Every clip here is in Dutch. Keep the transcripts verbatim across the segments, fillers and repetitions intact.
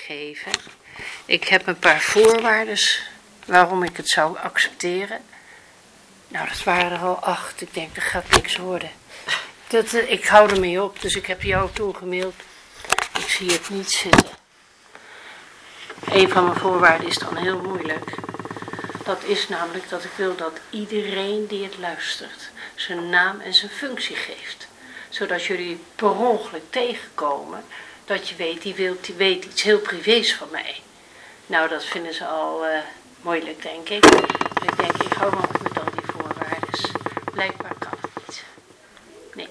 geven. Ik heb een paar voorwaarden waarom ik het zou accepteren. Nou, dat waren er al acht. Ik denk, dat gaat niks worden. Dat, uh, ik hou ermee op, dus ik heb jou toegemaild. Ik zie het niet zitten. Een van mijn voorwaarden is dan heel moeilijk. Dat is namelijk dat ik wil dat iedereen die het luistert zijn naam en zijn functie geeft. Zodat jullie per ongeluk tegenkomen dat je weet, die, wil, die weet iets heel privés van mij. Nou, dat vinden ze al uh, moeilijk, denk ik. Ik denk, ik hou maar op met al die voorwaarden. Blijkbaar kan het niet. Nee.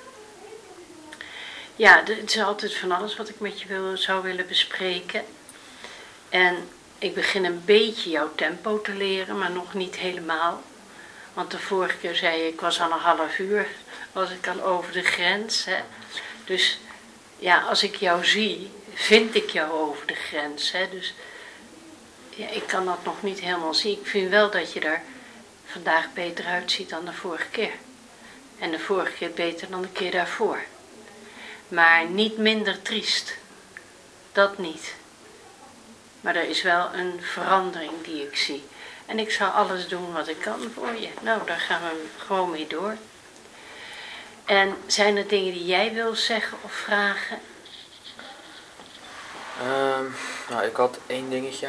Ja, het is altijd van alles wat ik met je wil, zou willen bespreken. En ik begin een beetje jouw tempo te leren, maar nog niet helemaal. Want de vorige keer zei je, ik was al een half uur, was ik al over de grens. Hè? Dus ja, als ik jou zie, vind ik jou over de grens. Hè? Dus ja, ik kan dat nog niet helemaal zien. Ik vind wel dat je er vandaag beter uitziet dan de vorige keer. En de vorige keer beter dan de keer daarvoor. Maar niet minder triest. Dat niet. Maar er is wel een verandering die ik zie. En ik zal alles doen wat ik kan voor je. Nou, daar gaan we gewoon mee door. En zijn er dingen die jij wil zeggen of vragen? Um, nou, ik had één dingetje.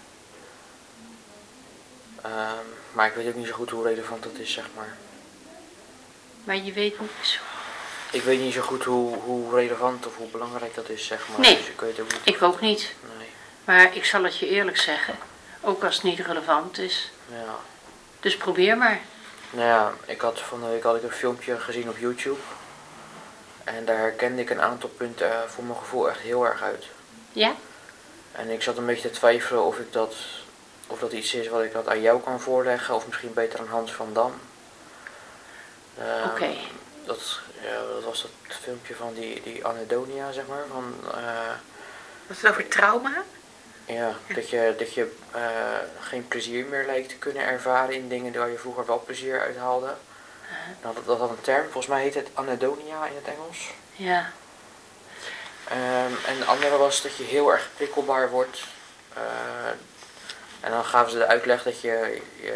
Um, maar ik weet ook niet zo goed hoe relevant dat is, zeg maar. Maar je weet niet zo. Ik weet niet zo goed hoe, hoe relevant of hoe belangrijk dat is, zeg maar. Nee, dus ik, weet ook niet. ik ook niet. Nee. Maar ik zal het je eerlijk zeggen. Ook als het niet relevant is. Ja. Dus probeer maar. Nou ja, ik had van de week had ik een filmpje gezien op YouTube. En daar herkende ik een aantal punten uh, voor mijn gevoel echt heel erg uit. Ja? En ik zat een beetje te twijfelen of ik dat, of dat iets is wat ik dat aan jou kan voorleggen. Of misschien beter aan Hans van Dam. Uh, Oké. Okay. Dat, ja, dat was dat filmpje van die, die anedonia, zeg maar. Van, uh, Was het over trauma? Ja, dat je, dat je uh, geen plezier meer lijkt te kunnen ervaren in dingen waar je vroeger wel plezier uit haalde. Uh-huh. Nou, dat, dat had een term, volgens mij heet het anedonia in het Engels. Ja. Um, en de andere was dat je heel erg prikkelbaar wordt. Uh, en dan gaven ze de uitleg dat je, je,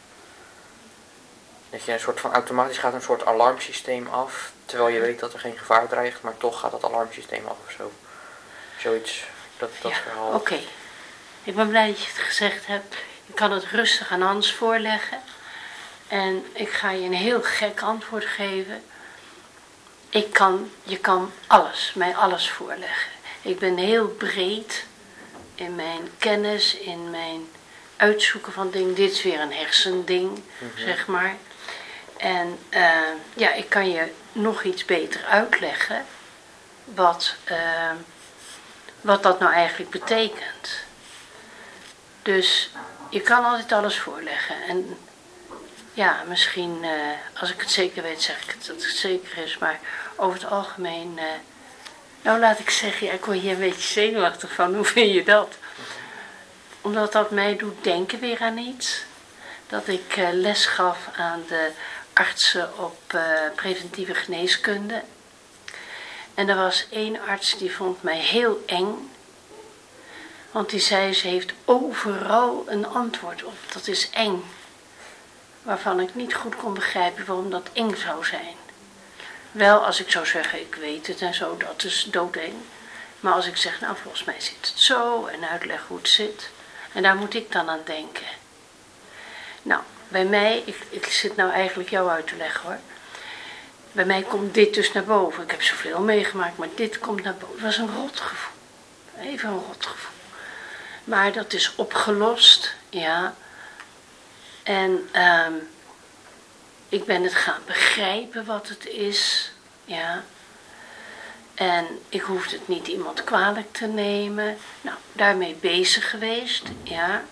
dat je een soort van automatisch gaat een soort alarmsysteem af. Terwijl je weet dat er geen gevaar dreigt, maar toch gaat dat alarmsysteem af of zo. Zoiets. Dat, dat ja, verhaal. Oké. Okay. Ik ben blij dat je het gezegd hebt. Je kan het rustig aan Hans voorleggen. En ik ga je een heel gek antwoord geven. Ik kan, je kan alles, mij alles voorleggen. Ik ben heel breed in mijn kennis, in mijn uitzoeken van dingen. Dit is weer een hersending, mm-hmm. zeg maar. En uh, ja, ik kan je nog iets beter uitleggen wat... Uh, Wat dat nou eigenlijk betekent. Dus je kan altijd alles voorleggen. En ja, misschien, uh, als ik het zeker weet, zeg ik het dat het zeker is. Maar over het algemeen, uh, nou laat ik zeggen, ja, ik word hier een beetje zenuwachtig van. Hoe vind je dat? Omdat dat mij doet denken weer aan iets. Dat ik uh, les gaf aan de artsen op uh, preventieve geneeskunde. En er was één arts die vond mij heel eng. Want die zei, ze heeft overal een antwoord op. Dat is eng. Waarvan ik niet goed kon begrijpen waarom dat eng zou zijn. Wel, als ik zou zeggen, ik weet het en zo, dat is doodeng. Maar als ik zeg, nou volgens mij zit het zo en uitleg hoe het zit. En daar moet ik dan aan denken. Nou, bij mij, ik, ik zit nou eigenlijk jou uit te leggen hoor. Bij mij komt dit dus naar boven. Ik heb zoveel meegemaakt, maar dit komt naar boven. Het was een rotgevoel. Even een rotgevoel. Maar dat is opgelost, ja. En um, ik ben het gaan begrijpen wat het is, ja. En ik hoefde het niet iemand kwalijk te nemen. Nou, daarmee bezig geweest, ja.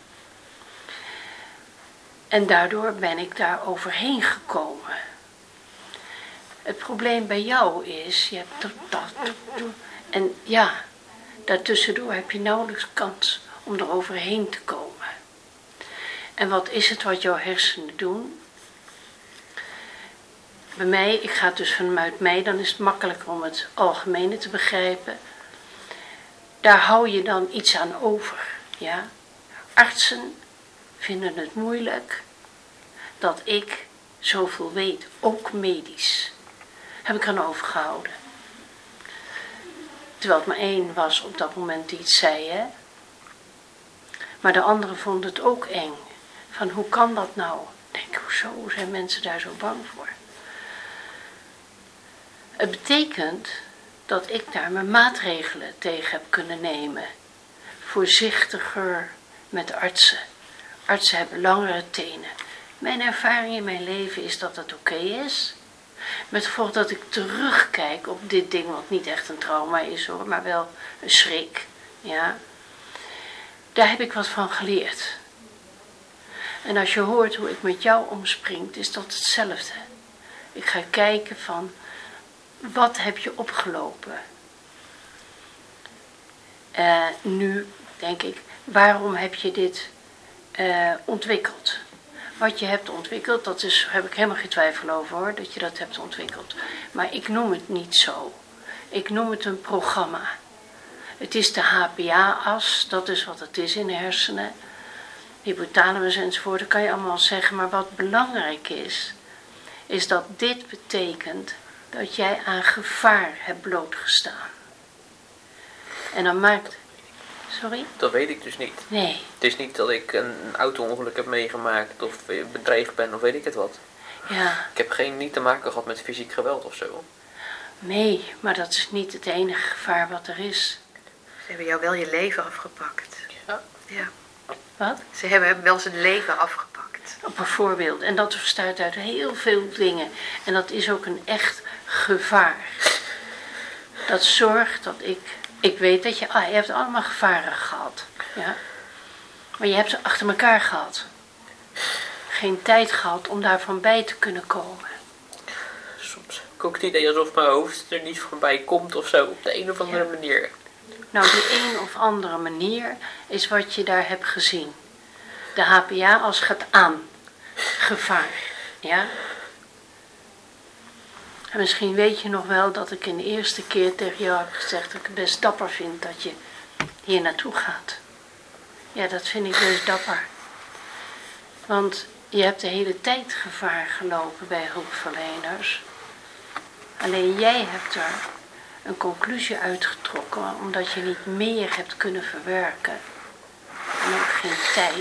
En daardoor ben ik daar overheen gekomen. Het probleem bij jou is, je hebt dat, dat, en ja, daartussendoor heb je nauwelijks kans om er overheen te komen. En wat is het wat jouw hersenen doen? Bij mij, ik ga het dus vanuit mij, dan is het makkelijker om het algemene te begrijpen. daar hou je dan iets aan over. Ja? Artsen vinden het moeilijk dat ik zoveel weet, ook medisch. Heb ik aan overgehouden. Terwijl het maar één was op dat moment die het zei, hè. Maar de anderen vonden het ook eng. Van hoe kan dat nou? Ik denk, hoezo zijn mensen daar zo bang voor? Het betekent dat ik daar mijn maatregelen tegen heb kunnen nemen. Voorzichtiger met artsen. Artsen hebben langere tenen. Mijn ervaring in mijn leven is dat dat oké is. Met het gevolg dat ik terugkijk op dit ding, wat niet echt een trauma is hoor, maar wel een schrik. Ja. Daar heb ik wat van geleerd. En als je hoort hoe ik met jou omspringt, is dat hetzelfde. Ik ga kijken van, wat heb je opgelopen? Uh, nu denk ik, waarom heb je dit uh, ontwikkeld? Wat je hebt ontwikkeld, dat is, heb ik helemaal geen twijfel over hoor, dat je dat hebt ontwikkeld. Maar ik noem het niet zo. Ik noem het een programma. Het is de H P A-as, dat is wat het is in de hersenen. Hypothalamus enzovoort, dat kan je allemaal zeggen. Maar wat belangrijk is, is dat dit betekent dat jij aan gevaar hebt blootgestaan. En dan maakt... Sorry? Dat weet ik dus niet. Nee. Het is niet dat ik een auto-ongeluk heb meegemaakt of bedreigd ben of weet ik het wat. Ja. Ik heb geen niet te maken gehad met fysiek geweld of zo. Nee, maar dat is niet het enige gevaar wat er is. Ze hebben jou wel je leven afgepakt. Ja. Ja. Wat? Ze hebben hem wel zijn leven afgepakt. Bijvoorbeeld. En dat bestaat uit heel veel dingen. En dat is ook een echt gevaar. Dat zorgt dat ik... Ik weet dat je... Ah, je hebt allemaal gevaren gehad. Ja. Maar je hebt ze achter elkaar gehad. Geen tijd gehad om daarvan bij te kunnen komen. Soms heb ik ook het idee alsof mijn hoofd er niet voorbij komt of zo. Op de een of andere ja. manier. Nou, die een of andere manier is wat je daar hebt gezien. De H P A als gaat aan. Gevaar. Ja. En misschien weet je nog wel dat ik in de eerste keer tegen jou heb gezegd dat ik het best dapper vind dat je hier naartoe gaat. Ja, dat vind ik best dapper. Want je hebt de hele tijd gevaar gelopen bij hulpverleners. Alleen jij hebt er een conclusie uitgetrokken omdat je niet meer hebt kunnen verwerken. En ook geen tijd.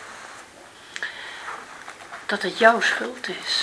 Dat het jouw schuld is.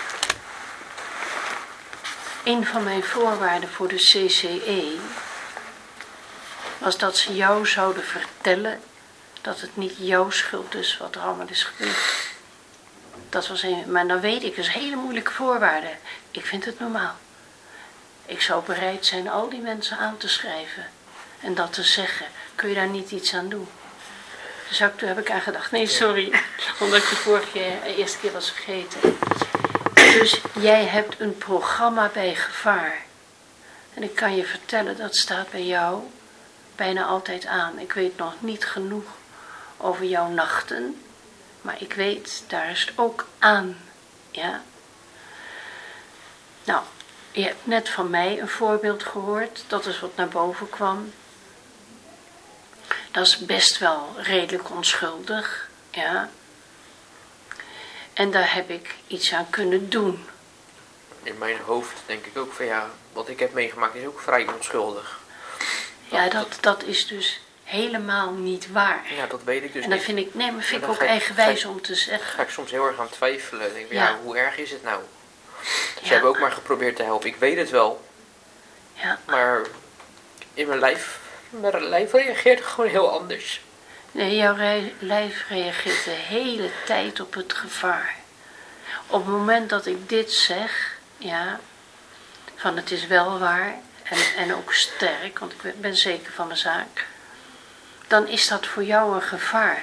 Een van mijn voorwaarden voor de C C E was dat ze jou zouden vertellen dat het niet jouw schuld is wat er allemaal is gebeurd. Dat was een, maar dan weet ik, dat is een hele moeilijke voorwaarde. Ik vind het normaal. Ik zou bereid zijn al die mensen aan te schrijven en dat te zeggen. Kun je daar niet iets aan doen? Dus toen heb ik aan gedacht, nee sorry, omdat ik de vorige keer, de eerste keer was vergeten. Dus jij hebt een programma bij gevaar. En ik kan je vertellen, dat staat bij jou bijna altijd aan. Ik weet nog niet genoeg over jouw nachten. Maar ik weet, daar is het ook aan. Ja. Nou, je hebt net van mij een voorbeeld gehoord. Dat is wat naar boven kwam. Dat is best wel redelijk onschuldig. Ja. En daar heb ik iets aan kunnen doen. In mijn hoofd denk ik ook van ja, wat ik heb meegemaakt is ook vrij onschuldig. Dat, ja, dat, dat is dus helemaal niet waar. Ja, dat weet ik dus En dan niet. vind ik, nee, maar vind ik ook eigenwijs om te zeggen. Ga ik soms heel erg aan twijfelen. Denk ik, ja. ja, hoe erg is het nou? Ze ja. hebben ook maar geprobeerd te helpen. Ik weet het wel. Ja. Maar in mijn lijf, mijn lijf reageert gewoon heel anders. Nee, jouw re- lijf reageert de hele tijd op het gevaar. Op het moment dat ik dit zeg, ja, van het is wel waar en, en ook sterk, want ik ben zeker van de zaak, dan is dat voor jou een gevaar.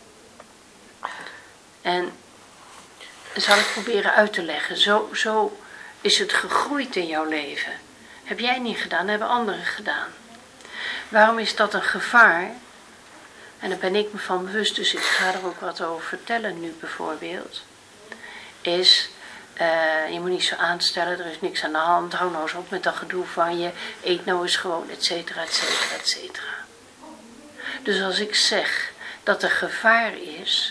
En zal ik proberen uit te leggen. Zo, zo is het gegroeid in jouw leven. Heb jij niet gedaan, hebben anderen gedaan. Waarom is dat een gevaar? En daar ben ik me van bewust, dus ik ga er ook wat over vertellen nu bijvoorbeeld. Is, uh, je moet niet zo aanstellen, er is niks aan de hand, hou nou eens op met dat gedoe van je, eet nou eens gewoon, et cetera, et cetera, et cetera. Dus als ik zeg dat er gevaar is,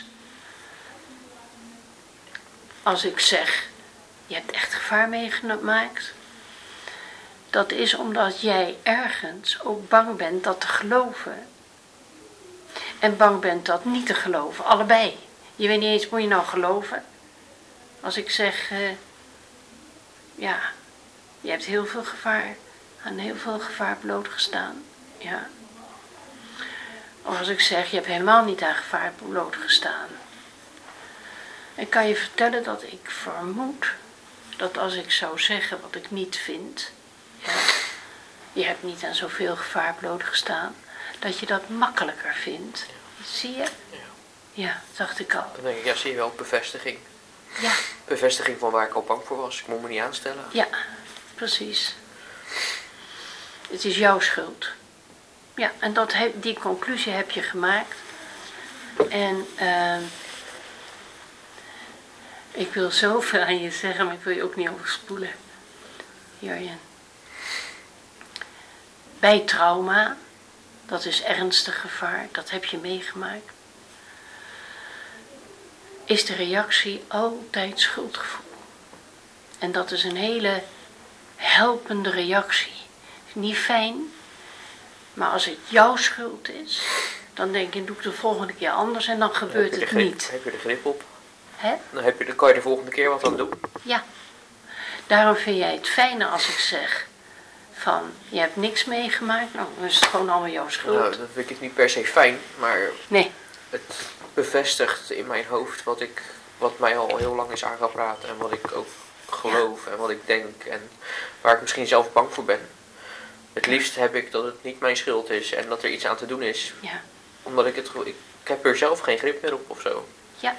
als ik zeg, je hebt echt gevaar meegemaakt, dat is omdat jij ergens ook bang bent dat te geloven. En bang bent dat niet te geloven, allebei. Je weet niet eens, moet je nou geloven? Als ik zeg, uh, ja, je hebt heel veel gevaar, aan heel veel gevaar blootgestaan, ja. Of als ik zeg, je hebt helemaal niet aan gevaar blootgestaan. Ik kan je vertellen dat ik vermoed dat als ik zou zeggen wat ik niet vind, ja, je hebt niet aan zoveel gevaar blootgestaan, dat je dat makkelijker vindt. Zie je? Ja. Ja, dacht ik al. Dan denk ik, ja, zie je wel, bevestiging. Ja. Bevestiging van waar ik al bang voor was. Ik moet me niet aanstellen. Ja, precies. Het is jouw schuld. Ja, en dat heb, die conclusie heb je gemaakt. En uh, ik wil zoveel aan je zeggen, maar ik wil je ook niet overspoelen. Jurjen. Bij trauma, dat is ernstig gevaar, dat heb je meegemaakt, is de reactie altijd schuldgevoel. En dat is een hele helpende reactie. Niet fijn, maar als het jouw schuld is, dan denk je, doe ik de volgende keer anders en dan gebeurt het grip, niet. Heb je de grip op? Hè? Dan, heb je, dan kan je de volgende keer wat aan doen. Ja. Daarom vind jij het fijner als ik zeg van, je hebt niks meegemaakt, nou dan is het gewoon allemaal jouw schuld. Nou, dat vind ik niet per se fijn, maar nee. Het bevestigt in mijn hoofd wat, ik, wat mij al heel lang is aangepraat en wat ik ook geloof ja. en wat ik denk en waar ik misschien zelf bang voor ben. Het liefst heb ik dat het niet mijn schuld is en dat er iets aan te doen is. Ja. Omdat ik het, ik, ik heb er zelf geen grip meer op of zo. Ja.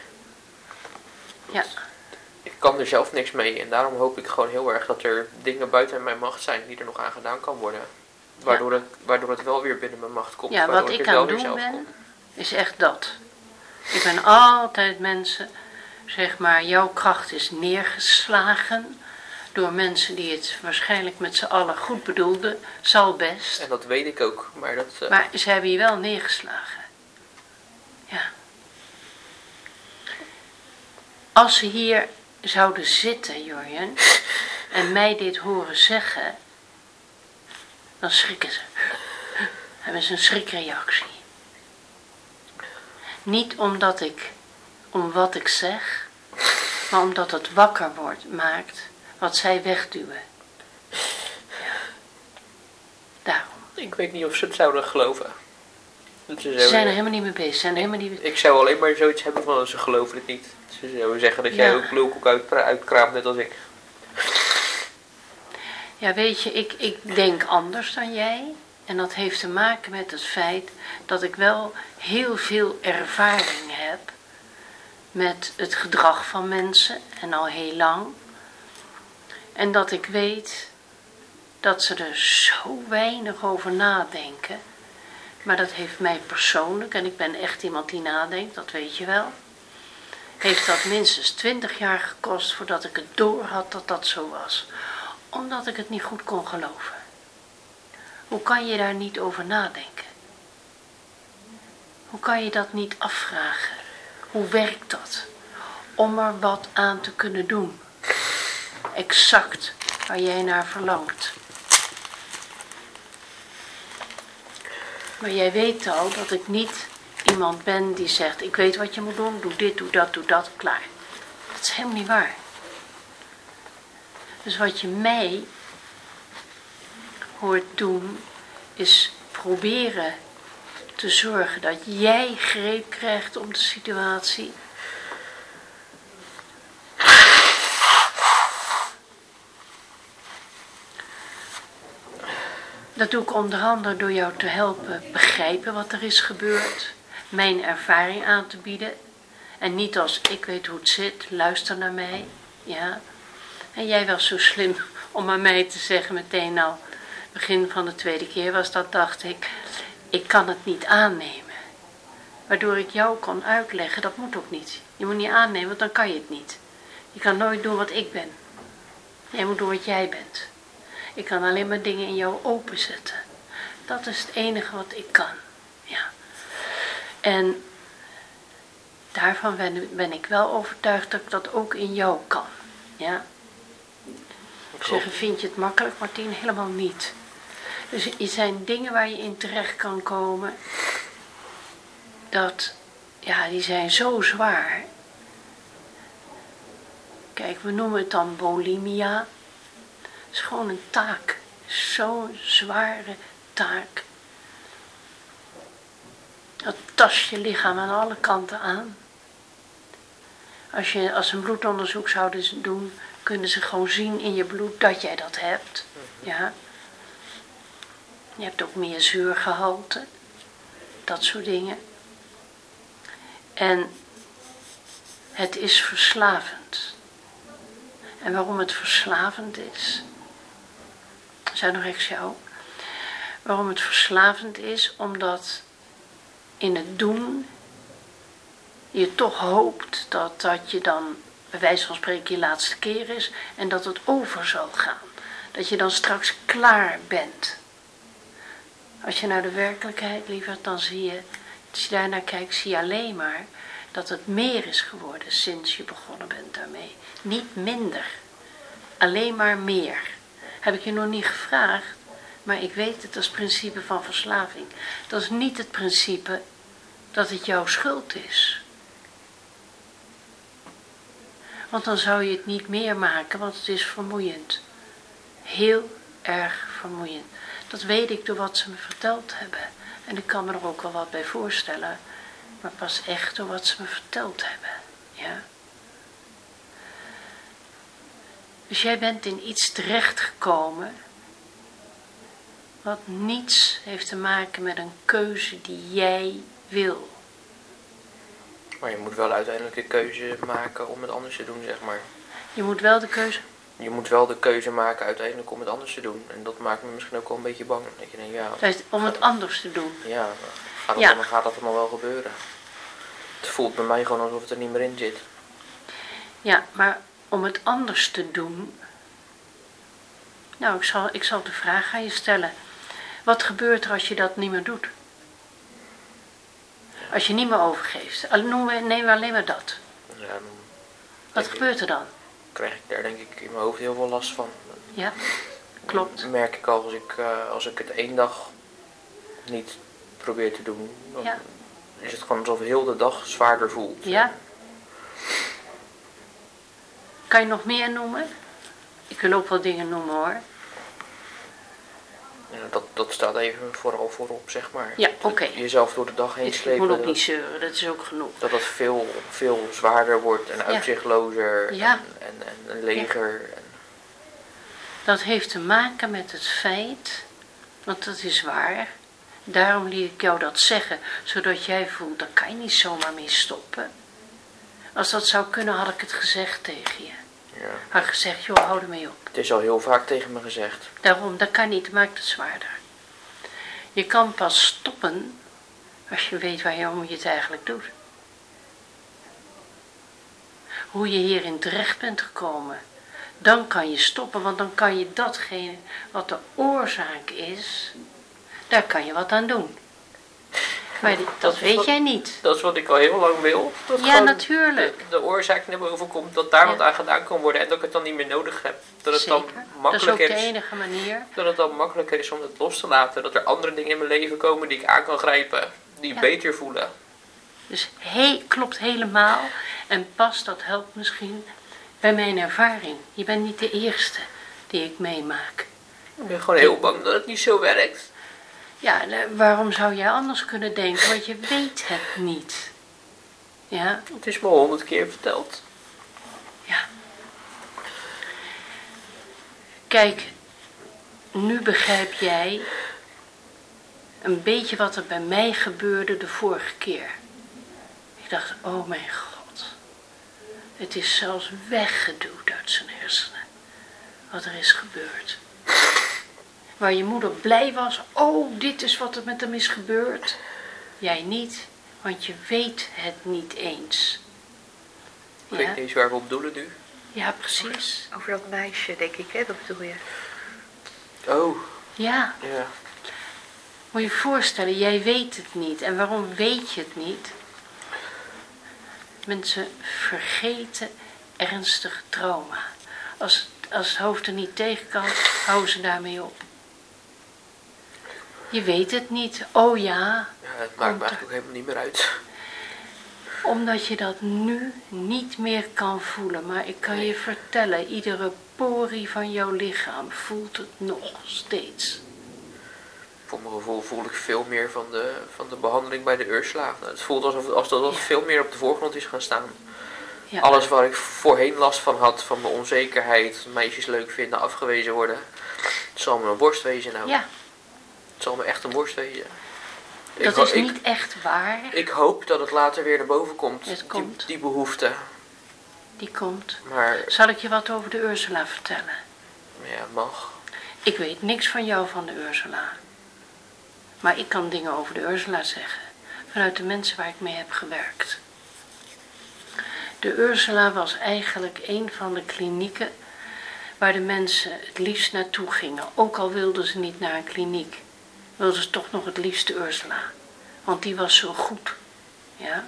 Ja. Ik kan er zelf niks mee en daarom hoop ik gewoon heel erg dat er dingen buiten mijn macht zijn die er nog aan gedaan kan worden. Waardoor, ja. het, waardoor het wel weer binnen mijn macht komt. Ja, wat ik aan het doen ben, kom. is echt dat. Ik ben altijd mensen, zeg maar, jouw kracht is neergeslagen door mensen die het waarschijnlijk met z'n allen goed bedoelden, zal best. En dat weet ik ook, maar dat... Uh... Maar ze hebben je wel neergeslagen. Ja. Als ze hier zouden zitten, Jurjen, en mij dit horen zeggen, dan schrikken ze. Hebben ze een schrikreactie. Niet omdat ik, om wat ik zeg, maar omdat het wakker wordt, maakt wat zij wegduwen. Ja. Daarom. Ik weet niet of ze het zouden geloven. Ze, ze zijn er helemaal niet mee bezig. Zijn er helemaal niet... Ik zou alleen maar zoiets hebben van, ze geloven het niet. Ze zouden zeggen dat ja. jij ook lulkoek uit, uitkraamt, net als ik. Ja, weet je, ik, ik denk anders dan jij. En dat heeft te maken met het feit dat ik wel heel veel ervaring heb met het gedrag van mensen en al heel lang. En dat ik weet dat ze er zo weinig over nadenken. Maar dat heeft mij persoonlijk, en ik ben echt iemand die nadenkt, dat weet je wel. Heeft dat minstens twintig jaar gekost voordat ik het door had dat dat zo was. Omdat ik het niet goed kon geloven. Hoe kan je daar niet over nadenken? Hoe kan je dat niet afvragen? Hoe werkt dat? Om er wat aan te kunnen doen. Exact waar jij naar verlangt. Maar jij weet al dat ik niet iemand ben die zegt, ik weet wat je moet doen, doe dit, doe dat, doe dat, klaar. Dat is helemaal niet waar. Dus wat je mij hoort doen, is proberen te zorgen dat jij greep krijgt op de situatie. Dat doe ik onder andere door jou te helpen begrijpen wat er is gebeurd. Mijn ervaring aan te bieden. En niet als ik weet hoe het zit, luister naar mij. Ja. En jij was zo slim om aan mij te zeggen meteen al, begin van de tweede keer was dat, dacht ik, ik kan het niet aannemen. Waardoor ik jou kon uitleggen, dat moet ook niet. Je moet niet aannemen, want dan kan je het niet. Je kan nooit doen wat ik ben. Jij moet doen wat jij bent. Ik kan alleen maar dingen in jou openzetten. Dat is het enige wat ik kan. Ja. En daarvan ben, ben ik wel overtuigd dat ik dat ook in jou kan. Ja? Ik zeg, vind je het makkelijk, Martien? Helemaal niet. Dus er zijn dingen waar je in terecht kan komen. Dat, ja, die zijn zo zwaar. Kijk, we noemen het dan bulimia. Het is gewoon een taak. Zo'n zware taak. Dat tast je lichaam aan alle kanten aan. Als, je, als ze een bloedonderzoek zouden doen, kunnen ze gewoon zien in je bloed dat jij dat hebt. Ja. Je hebt ook meer zuurgehalte. Dat soort dingen. En het is verslavend. En waarom het verslavend is, zijn nog eens jou. Waarom het verslavend is, omdat in het doen je toch hoopt dat dat je dan, bij wijze van spreken, je laatste keer is en dat het over zal gaan. Dat je dan straks klaar bent. Als je naar de werkelijkheid lieverd, dan zie je, als je daarnaar kijkt, zie je alleen maar dat het meer is geworden sinds je begonnen bent daarmee. Niet minder. Alleen maar meer. Heb ik je nog niet gevraagd, maar ik weet het als principe van verslaving. Dat is niet het principe dat het jouw schuld is. Want dan zou je het niet meer maken, want het is vermoeiend. Heel erg vermoeiend. Dat weet ik door wat ze me verteld hebben. En ik kan me er ook wel wat bij voorstellen. Maar pas echt door wat ze me verteld hebben. Ja. Dus jij bent in iets terechtgekomen wat niets heeft te maken met een keuze die jij wil. Maar je moet wel uiteindelijk de keuze maken om het anders te doen, zeg maar. Je moet wel de keuze... Je moet wel de keuze maken uiteindelijk om het anders te doen. En dat maakt me misschien ook wel een beetje bang. Dat je denkt, ja, Dat is om het anders te doen. Ja, gaat dat, Ja. dan gaat dat allemaal wel gebeuren. Het voelt bij mij gewoon alsof het er niet meer in zit. Ja, maar om het anders te doen... Nou, ik zal, ik zal de vraag aan je stellen. Wat gebeurt er als je dat niet meer doet? Als je niet meer overgeeft. Neem we alleen maar dat. Ja, dan Wat denk gebeurt er dan? ik, krijg ik daar denk ik in mijn hoofd heel veel last van. Ja, klopt. Dat merk ik al als ik, uh, als ik het één dag niet probeer te doen. Dan Ja. is het gewoon alsof heel de dag zwaarder voelt. Ja. Kan je nog meer noemen? Ik wil ook wel dingen noemen hoor. Ja, dat, dat staat even vooral voorop, zeg maar. Ja, oké. Jezelf door de dag heen Ik slepen. moet ook dat- niet zeuren, dat is ook genoeg. Dat het veel, veel zwaarder wordt en uitzichtlozer Ja. en, en, en leger. En, Dat heeft te maken met het feit, want dat is waar. Daarom liet ik jou dat zeggen, zodat jij voelt, daar kan je niet zomaar mee stoppen. Als dat zou kunnen, had ik het gezegd tegen je. ja. Had ik gezegd, joh, hou ermee op. Het is al heel vaak tegen me gezegd. Daarom, dat kan niet, maakt het zwaarder. Je kan pas stoppen als je weet waarom je het eigenlijk doet. Hoe je hierin terecht bent gekomen. Dan kan je stoppen, want dan kan je datgene wat de oorzaak is, daar kan je wat aan doen. Maar die, dat is weet wat- jij niet. Dat is wat ik al heel lang wil. Dat Ja, gewoon natuurlijk. De, de oorzaak naar boven komt, dat daar Ja. wat aan gedaan kan worden en dat ik het dan niet meer nodig heb. Dat het Zeker. dan Dat is ook makkelijker de is, enige manier. dat het dan makkelijker is om het los te laten. Dat er andere dingen in mijn leven komen die ik aan kan grijpen. Die Ja. beter voelen. Dus he, klopt helemaal. En pas, dat helpt misschien bij mijn ervaring. Je bent niet de eerste die ik meemaak. Ik ben gewoon heel bang dat het niet zo werkt. Ja, nou, waarom zou jij anders kunnen denken? Want je weet het niet. Ja, Het is me honderd keer verteld. ja. Kijk, nu begrijp jij een beetje wat er bij mij gebeurde de vorige keer. Ik dacht, oh mijn God. Het is zelfs weggeduwd uit zijn hersenen. Wat er is gebeurd. Waar je moeder blij was, oh, dit is wat er met hem is gebeurd. Jij niet, want je weet het niet eens. Ik weet Ja, niet eens waar we op doelen nu. ja precies. Over dat meisje, denk ik, hè? Dat bedoel je. Oh, Ja, ja. Moet je je voorstellen, jij weet het niet. En waarom weet je het niet? Mensen vergeten ernstig trauma. Als, als het hoofd er niet tegen kan, houden ze daarmee op. Je weet het niet. Oh ja. Ja, het maakt me eigenlijk ook helemaal niet meer uit. Omdat je dat nu niet meer kan voelen. Maar ik kan je vertellen, iedere porie van jouw lichaam voelt het nog steeds. Voor mijn gevoel voel ik veel meer van de, van de behandeling bij de Ursula. Het voelt alsof, alsof dat Ja. veel meer op de voorgrond is gaan staan. Ja. Alles waar ik voorheen last van had, van mijn onzekerheid, meisjes leuk vinden, afgewezen worden. Het zal me een borst wezen nou. Ja, Het zal me echt een borst wezen. Ik dat ho- is ik, niet echt waar. ik hoop dat het later weer naar boven komt, Het die, komt. die behoefte. Die komt. Maar Zal ik je wat over de Ursula vertellen? ja, mag. Ik weet niks van jou van de Ursula. Maar ik kan dingen over de Ursula zeggen. Vanuit de mensen waar ik mee heb gewerkt. De Ursula was eigenlijk een van de klinieken waar de mensen het liefst naartoe gingen. Ook al wilden ze niet naar een kliniek. Wilden ze toch nog het liefst de Ursula. Want die was zo goed. Ja.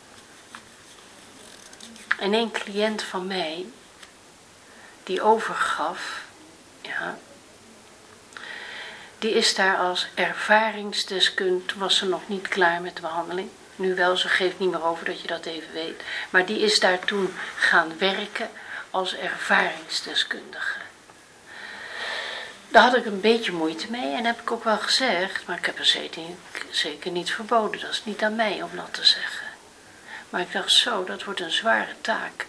En een cliënt van mij, die overgaf, ja, die is daar als ervaringsdeskundige, toen was ze nog niet klaar met de behandeling. Nu wel, ze geeft niet meer over dat je dat even weet. Maar die is daar toen gaan werken als ervaringsdeskundige. Daar had ik een beetje moeite mee en heb ik ook wel gezegd, maar ik heb er zeker, zeker niet verboden. Dat is niet aan mij om dat te zeggen. Maar ik dacht zo, dat wordt een zware taak.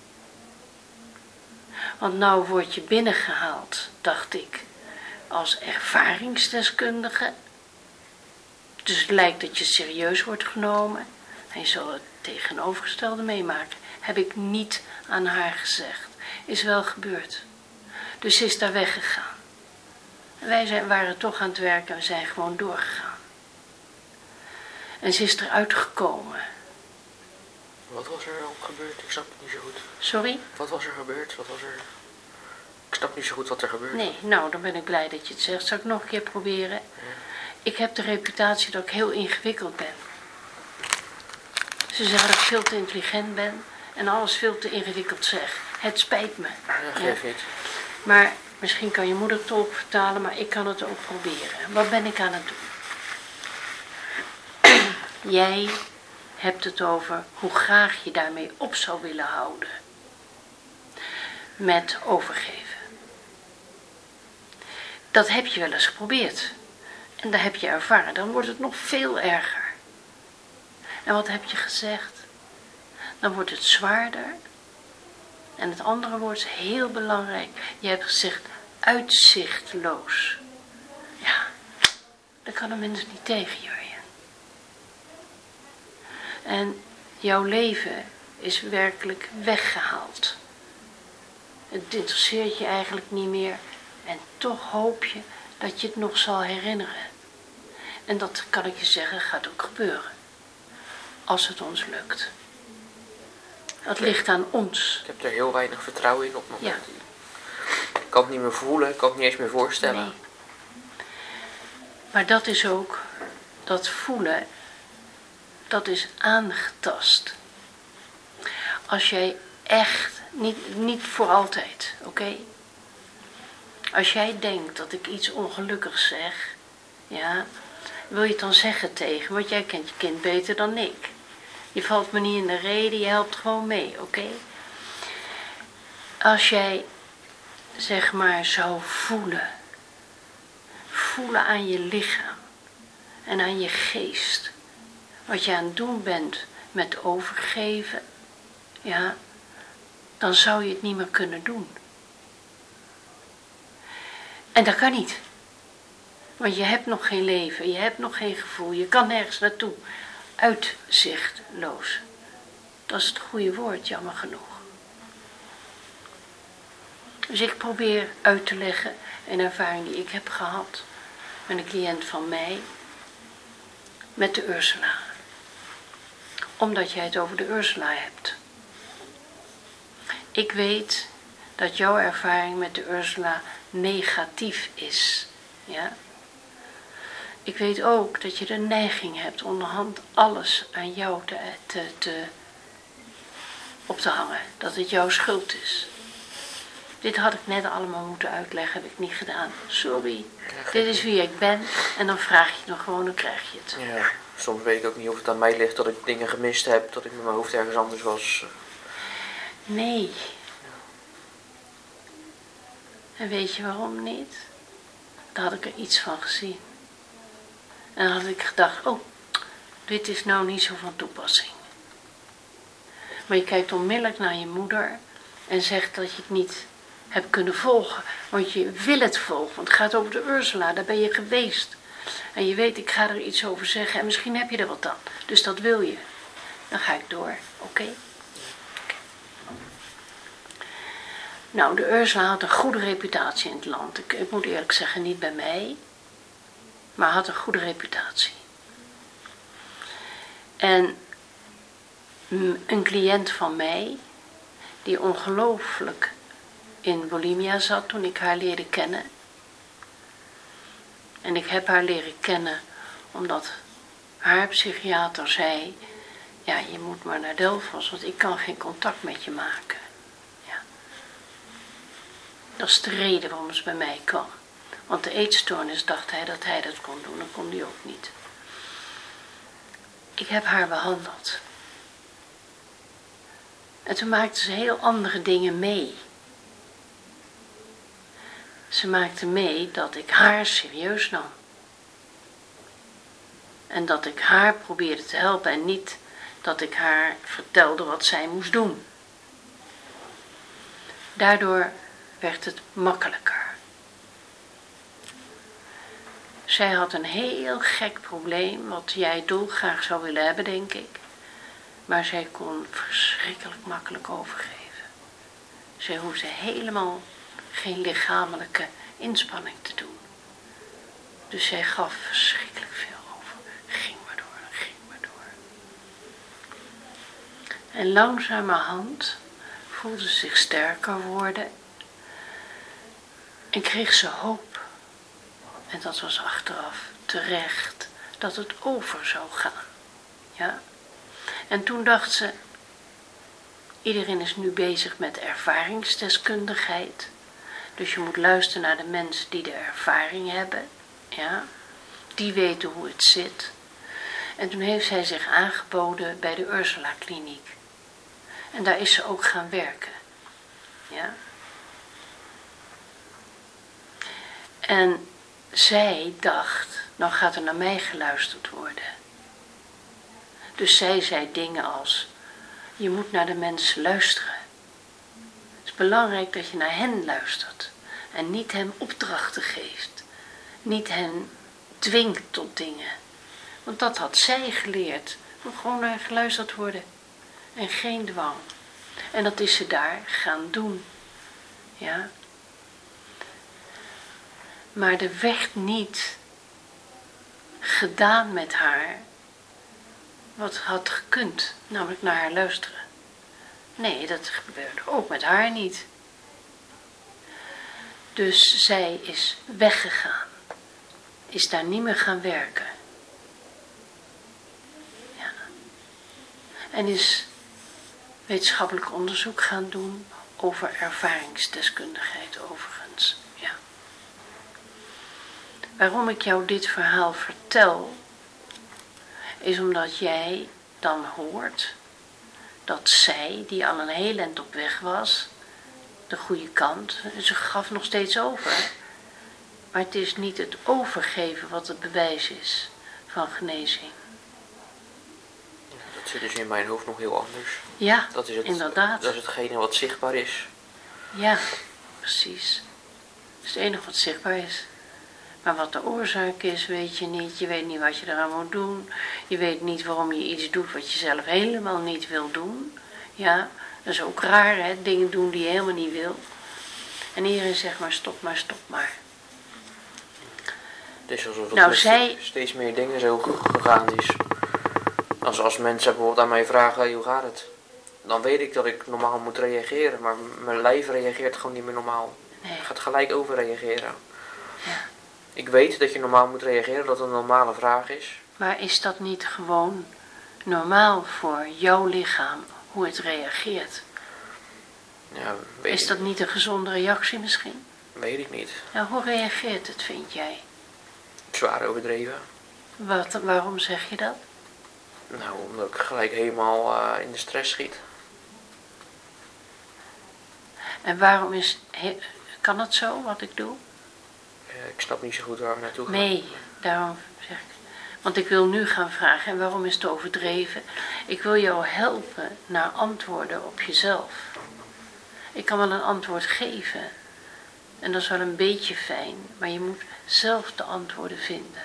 Want nou word je binnengehaald, dacht ik, als ervaringsdeskundige. Dus het lijkt dat je serieus wordt genomen. En je zal het tegenovergestelde meemaken. Heb ik niet aan haar gezegd. Is wel gebeurd. Dus ze is daar weggegaan. En wij zijn, waren toch aan het werken en we zijn gewoon doorgegaan. En ze is eruit gekomen. Wat was er al gebeurd? Ik snap het niet zo goed. Sorry? Wat was er gebeurd? Wat was er... Ik snap niet zo goed wat er gebeurt. Nee, nou dan ben ik blij dat je het zegt. Zal ik nog een keer proberen? Ik heb de reputatie dat ik heel ingewikkeld ben. Ze zeggen dat ik veel te intelligent ben en alles veel te ingewikkeld zeg. Het spijt me. Ja, geef Ja. niet. Maar misschien kan je moedertolk vertalen, maar ik kan het ook proberen. Wat ben ik aan het doen? Jij hebt het over hoe graag je daarmee op zou willen houden. Met overgeven. Dat heb je wel eens geprobeerd. En dat heb je ervaren. Dan wordt het nog veel erger. En wat heb je gezegd? Dan wordt het zwaarder. En het andere woord is heel belangrijk. Je hebt gezegd uitzichtloos. Ja, daar kan een mens niet tegen, Jurjen. En jouw leven is werkelijk weggehaald. Het interesseert je eigenlijk niet meer. En toch hoop je dat je het nog zal herinneren. En dat kan ik je zeggen, gaat ook gebeuren. Als het ons lukt. Dat ligt aan ons. Ik heb er heel weinig vertrouwen in op het moment. Ja. Ik kan het niet meer voelen, ik kan het niet eens meer voorstellen. Nee. Maar dat is ook, dat voelen, dat is aangetast. Als jij echt, niet, niet voor altijd, oké? Okay? Als jij denkt dat ik iets ongelukkigs zeg, ja, wil je het dan zeggen tegen, want jij kent je kind beter dan ik. Je valt me niet in de reden, je helpt gewoon mee, oké? Okay? Als jij, zeg maar, zou voelen, voelen aan je lichaam en aan je geest, wat je aan het doen bent met overgeven, ja, dan zou je het niet meer kunnen doen. En dat kan niet. Want je hebt nog geen leven, je hebt nog geen gevoel, je kan nergens naartoe. Uitzichtloos. Dat is het goede woord, jammer genoeg. Dus ik probeer uit te leggen een ervaring die ik heb gehad met een cliënt van mij, met de Ursula. Omdat jij het over de Ursula hebt. Ik weet dat jouw ervaring met de Ursula negatief is. Ja? ik weet ook dat je de neiging hebt onderhand alles aan jou te, te, te, op te hangen. Dat het jouw schuld is. Dit had ik net allemaal moeten uitleggen, heb ik niet gedaan. Sorry, dit is wie ik ben en dan vraag je het nog gewoon, dan krijg je het. Ja, soms weet ik ook niet of het aan mij ligt dat ik dingen gemist heb, dat ik met mijn hoofd ergens anders was. Nee. En weet je waarom niet? Dan had ik er iets van gezien. En dan had ik gedacht, oh, dit is nou niet zo van toepassing. Maar je kijkt onmiddellijk naar je moeder en zegt dat je het niet hebt kunnen volgen. Want je wil het volgen, want het gaat over de Ursula, daar ben je geweest. En je weet, ik ga er iets over zeggen en misschien heb je er wat aan. Dus dat wil je. Dan ga ik door, oké? Okay? Okay. Nou, de Ursula had een goede reputatie in het land. Ik, ik moet eerlijk zeggen, niet bij mij. Maar had een goede reputatie. En een cliënt van mij, die ongelooflijk in bulimia zat toen ik haar leerde kennen. En ik heb haar leren kennen omdat haar psychiater zei, ja, je moet maar naar Delfos, want ik kan geen contact met je maken. Ja. Dat is de reden waarom ze bij mij kwam. Want de eetstoornis dacht hij dat hij dat kon doen, dat kon hij ook niet. Ik heb haar behandeld. En toen maakte ze heel andere dingen mee. Ze maakte mee dat ik haar serieus nam. En dat ik haar probeerde te helpen en niet dat ik haar vertelde wat zij moest doen. Daardoor werd het makkelijker. Zij had een heel gek probleem, wat jij dolgraag zou willen hebben, denk ik. Maar zij kon verschrikkelijk makkelijk overgeven. Zij hoefde helemaal geen lichamelijke inspanning te doen. Dus zij gaf verschrikkelijk veel over. Ging maar door, ging maar door. En langzamerhand voelde ze zich sterker worden. En kreeg ze hoop. En dat was achteraf terecht dat het over zou gaan. Ja. En toen dacht ze, iedereen is nu bezig met ervaringsdeskundigheid. Dus je moet luisteren naar de mensen die de ervaring hebben. Ja. Die weten hoe het zit. En toen heeft zij zich aangeboden bij de Ursula Kliniek. En daar is ze ook gaan werken. Ja. En zij dacht, nou gaat er naar mij geluisterd worden. Dus zij zei dingen als, je moet naar de mensen luisteren. Het is belangrijk dat je naar hen luistert. En niet hen opdrachten geeft. Niet hen dwingt tot dingen. Want dat had zij geleerd. Moet gewoon naar geluisterd worden. En geen dwang. En dat is ze daar gaan doen. Ja. Maar er werd niet gedaan met haar wat had gekund, namelijk naar haar luisteren. Nee, dat gebeurde ook met haar niet. Dus zij is weggegaan, is daar niet meer gaan werken. Ja. En is wetenschappelijk onderzoek gaan doen over ervaringsdeskundigheid overigens. Ja. Waarom ik jou dit verhaal vertel, is omdat jij dan hoort dat zij, die al een heel eind op weg was, de goede kant, ze gaf nog steeds over. Maar het is niet het overgeven wat het bewijs is van genezing. Dat zit dus in mijn hoofd nog heel anders. Ja, dat is het, inderdaad. Dat is hetgene wat zichtbaar is. Ja, precies. Dat is het enige wat zichtbaar is. Maar wat de oorzaak is, weet je niet. Je weet niet wat je eraan moet doen. Je weet niet waarom je iets doet wat je zelf helemaal niet wil doen. Ja, dat is ook raar, hè. Dingen doen die je helemaal niet wil. En iedereen zegt maar stop maar, stop maar. Het is alsof het nou, met zij... steeds meer dingen zo gegaan is. Als, als mensen bijvoorbeeld aan mij vragen, hey, hoe gaat het? Dan weet ik dat ik normaal moet reageren. Maar mijn lijf reageert gewoon niet meer normaal. Nee. Het gaat gelijk overreageren. Ja. Ik weet dat je normaal moet reageren, dat het een normale vraag is. Maar is dat niet gewoon normaal voor jouw lichaam, hoe het reageert? Ja, weet Is dat niet een gezonde reactie misschien? Weet ik niet. Nou, hoe reageert het, vind jij? Zwaar overdreven. Wat, waarom zeg je dat? Nou, omdat ik gelijk helemaal uh, in de stress schiet. En waarom is... He, kan het zo, wat ik doe? Uh, ik snap niet zo goed waar we naartoe gaan. Nee, daarom zeg ik... Want ik wil nu gaan vragen, en waarom is het overdreven? Ik wil jou helpen naar antwoorden op jezelf. Ik kan wel een antwoord geven. En dat is wel een beetje fijn. Maar je moet zelf de antwoorden vinden.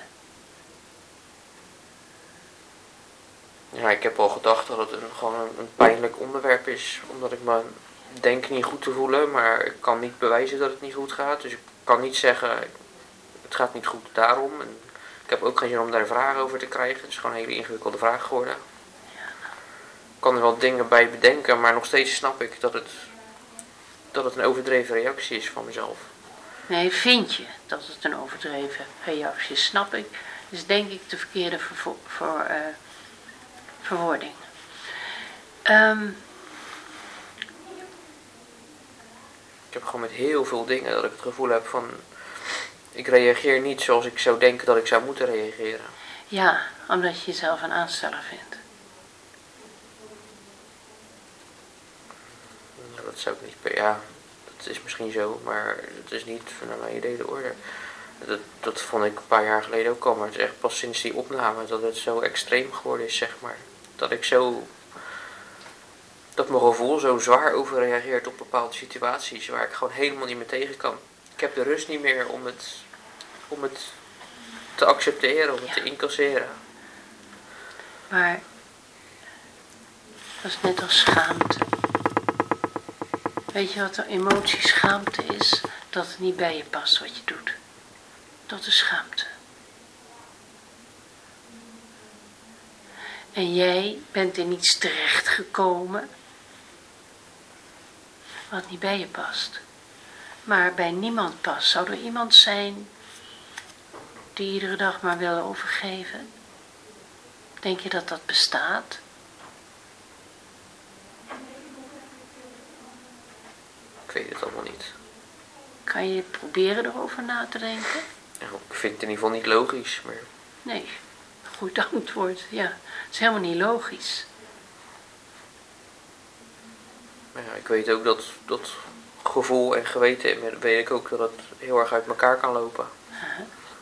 Ja, ik heb al gedacht dat het een, gewoon een, een pijnlijk onderwerp is. Omdat ik me denk niet goed te voelen. Maar ik kan niet bewijzen dat het niet goed gaat. Dus ik kan niet zeggen, het gaat niet goed daarom. En ik heb ook geen zin om daar vragen over te krijgen. Het is gewoon een hele ingewikkelde vraag geworden. Ik kan er wel dingen bij bedenken. Maar nog steeds snap ik dat het, dat het een overdreven reactie is van mezelf. Nee, vind je dat het een overdreven reactie is? Snap ik. Dus denk ik de verkeerde voor, voor, uh, verwoording. Um, ik heb gewoon met heel veel dingen dat ik het gevoel heb van... Ik reageer niet zoals ik zou denken dat ik zou moeten reageren. Ja, omdat je jezelf een aansteller vindt. Nou, dat zou ik niet... Ja, dat is misschien zo, maar het is niet naar mijn idee de orde. Dat, dat vond ik een paar jaar geleden ook al, maar het is echt pas sinds die opname dat het zo extreem geworden is, zeg maar. Dat ik zo... Dat mijn gevoel zo zwaar overreageert op bepaalde situaties waar ik gewoon helemaal niet meer tegen kan. Ik heb de rust niet meer om het, om het te accepteren, om het ja. te incasseren. Maar dat is net als schaamte. Weet je wat de emotie schaamte is? Dat het niet bij je past wat je doet. Dat is schaamte. En jij bent in iets terechtgekomen wat niet bij je past. Maar bij niemand past. Zou er iemand zijn die iedere dag maar wil overgeven? Denk je dat dat bestaat? Ik weet het allemaal niet. Kan je proberen erover na te denken? Ja, ik vind het in ieder geval niet logisch. Maar... Nee, goed antwoord. Ja, het is helemaal niet logisch. Maar ja, ik weet ook dat, dat gevoel en geweten, weet ik ook dat het heel erg uit elkaar kan lopen. Uh-huh.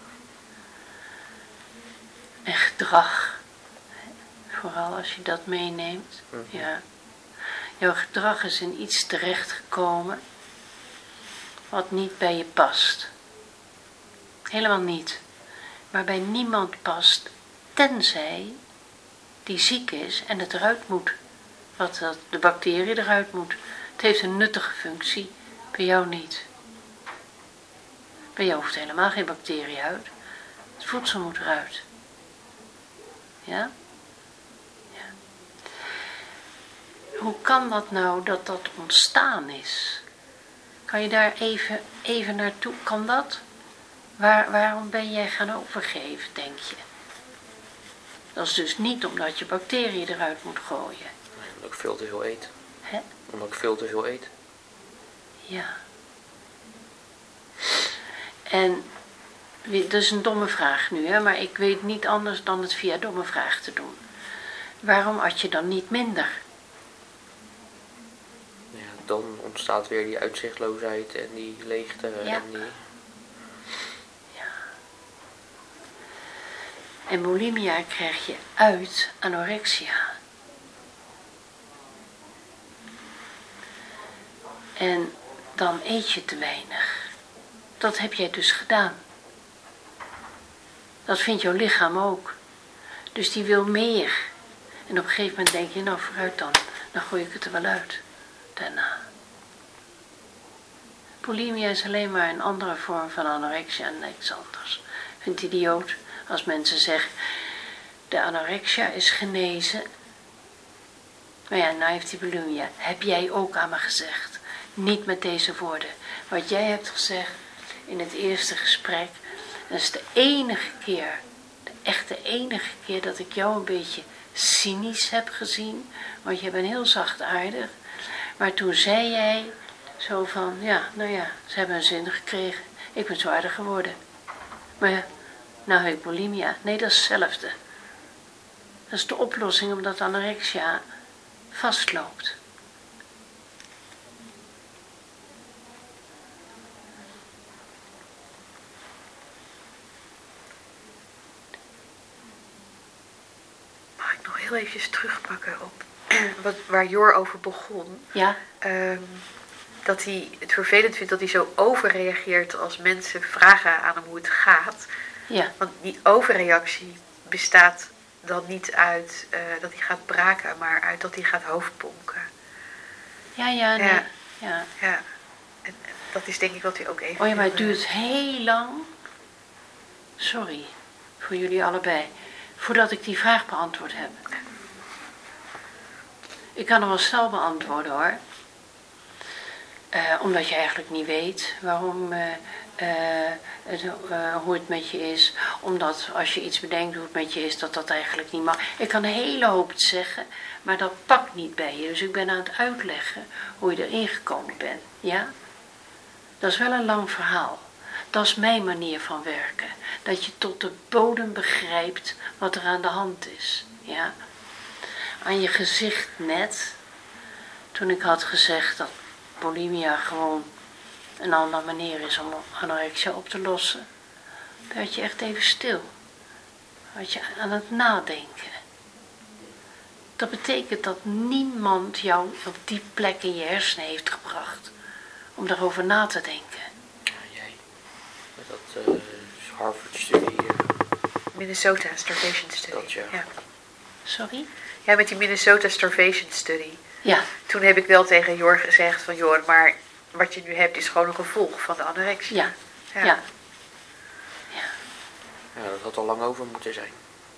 En gedrag. Vooral als je dat meeneemt. Mm-hmm. Ja. Jouw gedrag is in iets terechtgekomen wat niet bij je past. Helemaal niet. Maar bij niemand past, tenzij die ziek is en het eruit moet. Wat dat, de bacterie eruit moet. Het heeft een nuttige functie, bij jou niet. Bij jou hoeft helemaal geen bacterie uit. Het voedsel moet eruit. Ja? Ja. Hoe kan dat nou dat dat ontstaan is? Kan je daar even, even naartoe? Kan dat? Waar, waarom ben jij gaan overgeven, denk je? Dat is dus niet omdat je bacteriën eruit moet gooien. Nee, omdat ik veel te veel eet. Hè? Omdat ik veel te veel eet. Ja. En, dat is een domme vraag nu, hè, maar ik weet niet anders dan het via domme vraag te doen. Waarom at je dan niet minder? Ja, dan ontstaat weer die uitzichtloosheid en die leegte ja. en die... Ja. En bulimia krijg je uit anorexia. En dan eet je te weinig. Dat heb jij dus gedaan. Dat vindt jouw lichaam ook. Dus die wil meer. En op een gegeven moment denk je, nou vooruit dan. Dan gooi ik het er wel uit. Daarna. Bulimia is alleen maar een andere vorm van anorexia en niks anders. Ik vind het idioot als mensen zeggen, de anorexia is genezen. Maar ja, nou heeft die bulimia. Heb jij ook aan me gezegd. Niet met deze woorden. Wat jij hebt gezegd in het eerste gesprek, Dat is de enige keer, de echte enige keer dat ik jou een beetje cynisch heb gezien. Want je bent heel zachtaardig. Maar toen zei jij zo van, ja, nou ja, ze hebben een zin gekregen. Ik ben zwaarder geworden. Maar ja, nou heb ik bulimia. Nee, dat is hetzelfde. Dat is de oplossing omdat anorexia vastloopt. Mag ik nog heel eventjes terugpakken op wat, waar Jor over begon? Ja? Um, dat hij het vervelend vindt dat hij zo overreageert als mensen vragen aan hem hoe het gaat. Ja. Want die overreactie bestaat dan niet uit uh, dat hij gaat braken, maar uit dat hij gaat hoofdponken. Ja, ja, nee. Ja. Ja. Ja. En dat is denk ik wat hij ook even... Oh ja, maar het duurt heel lang. Sorry, voor jullie allebei. Voordat ik die vraag beantwoord heb. Ik kan hem wel snel beantwoorden hoor. Uh, omdat je eigenlijk niet weet waarom, uh, uh, het, uh, hoe het met je is. Omdat als je iets bedenkt hoe het met je is, dat dat eigenlijk niet mag. Ik kan een hele hoop zeggen, maar dat pakt niet bij je. Dus ik ben aan het uitleggen hoe je erin gekomen bent. Ja? Dat is wel een lang verhaal. Dat is mijn manier van werken. Dat je tot de bodem begrijpt wat er aan de hand is. Ja? Aan je gezicht net, toen ik had gezegd dat bulimia gewoon een andere manier is om anorexia op te lossen, werd je echt even stil. Werd je aan het nadenken. Dat betekent dat niemand jou op die plek in je hersenen heeft gebracht om daarover na te denken. Ja, jij. Met dat uh, Harvard-studie. Uh, Minnesota Starvation Study. Dat, ja. Ja. Sorry? Ja, met die Minnesota Starvation Study. Ja. Toen heb ik wel tegen Jor gezegd van Jor, maar wat je nu hebt is gewoon een gevolg van de anorexia. Ja. Ja. Ja. Ja. ja, dat had al lang over moeten zijn.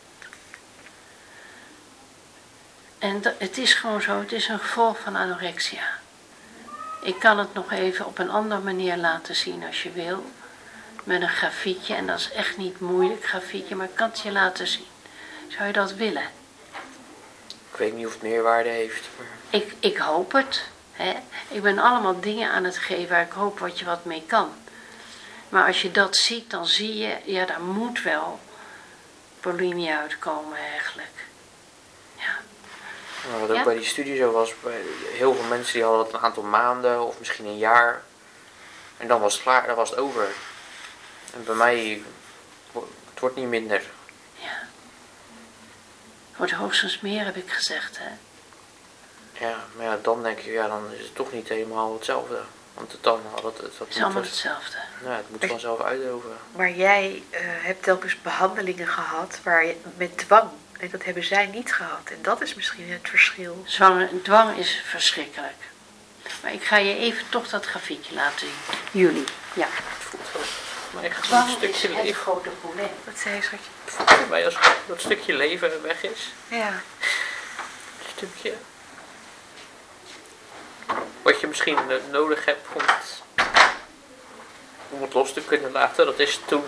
En dat, het is gewoon zo, het is een gevolg van anorexia. Ik kan het nog even op een andere manier laten zien als je wil. Met een grafiekje, en dat is echt niet moeilijk grafiekje, maar ik kan het je laten zien. Zou je dat willen? Ik weet niet of het meerwaarde heeft. Maar... Ik, ik hoop het. Hè? Ik ben allemaal dingen aan het geven waar ik hoop wat je wat mee kan. Maar als je dat ziet, dan zie je, ja, daar moet wel bulimia uitkomen eigenlijk. Ja. Nou, wat ook Ja? bij die studie zo was, bij heel veel mensen die hadden het een aantal maanden of misschien een jaar. En dan was het klaar, dan was het over. En bij mij, het wordt niet minder. Ja. Wordt hoogstens meer, heb ik gezegd, hè. Ja, maar ja, dan denk je, ja, dan is het toch niet helemaal hetzelfde. Want het dan, dat, dat, dat Het is moet allemaal vast- hetzelfde. nou, het moet vanzelf uitdoven. Maar jij uh, hebt telkens behandelingen gehad waar je, met dwang. En dat hebben zij niet gehad. En dat is misschien het verschil. Zwanger, dwang is verschrikkelijk. Maar ik ga je even toch dat grafiekje laten zien. Jullie, ja. Het voelt wel, maar echt een Dwang is stukje het leven. grote probleem. Wat zei je, schatje? Het voelt voor mij als dat stukje leven weg is. Ja. Een stukje. Wat je misschien eh, nodig hebt om het, om het los te kunnen laten, dat is toen.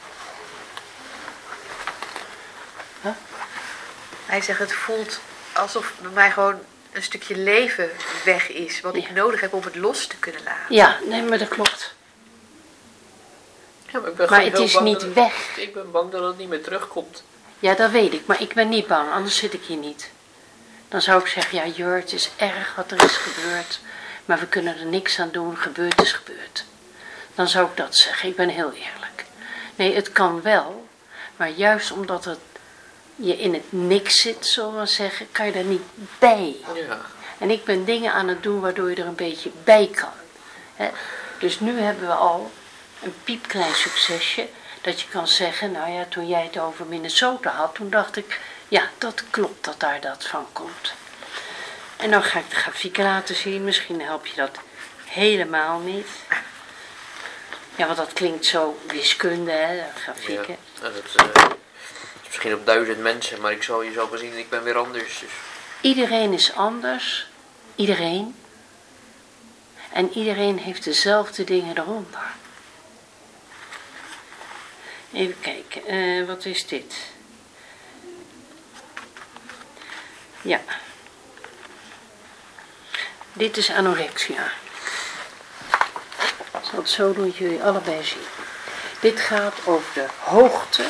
Hij zegt, het voelt alsof bij mij gewoon een stukje leven weg is. Wat ik Ja. nodig heb om het los te kunnen laten. Ja, nee, maar dat klopt. Ja, maar ik ben Maar gewoon het heel is bang niet dat het- weg. Ik ben bang dat het niet meer terugkomt. Ja, dat weet ik, maar ik ben niet bang, anders zit ik hier niet. Dan zou ik zeggen, ja Jur, het is erg wat er is gebeurd, maar we kunnen er niks aan doen, gebeurd is gebeurd. Dan zou ik dat zeggen, ik ben heel eerlijk. Nee, het kan wel, maar juist omdat het je in het niks zit, zullen we maar zeggen, kan je er niet bij. Ja. En ik ben dingen aan het doen waardoor je er een beetje bij kan. Hè? Dus nu hebben we al een piepklein succesje. Dat je kan zeggen, nou ja, toen jij het over Minnesota had, toen dacht ik, ja, dat klopt dat daar dat van komt. En dan ga ik de grafieken laten zien. Misschien help je dat helemaal niet. Ja, want dat klinkt zo wiskunde, hè, grafieken. Ja, en het, eh, het is misschien op duizend mensen, maar ik zal je zal wel zien, ik ben weer anders. Dus. Iedereen is anders. Iedereen. En iedereen heeft dezelfde dingen eronder. Even kijken, uh, wat is dit? Ja. Dit is anorexia. Ik zal het zo doen dat jullie allebei zien. Dit gaat over de hoogte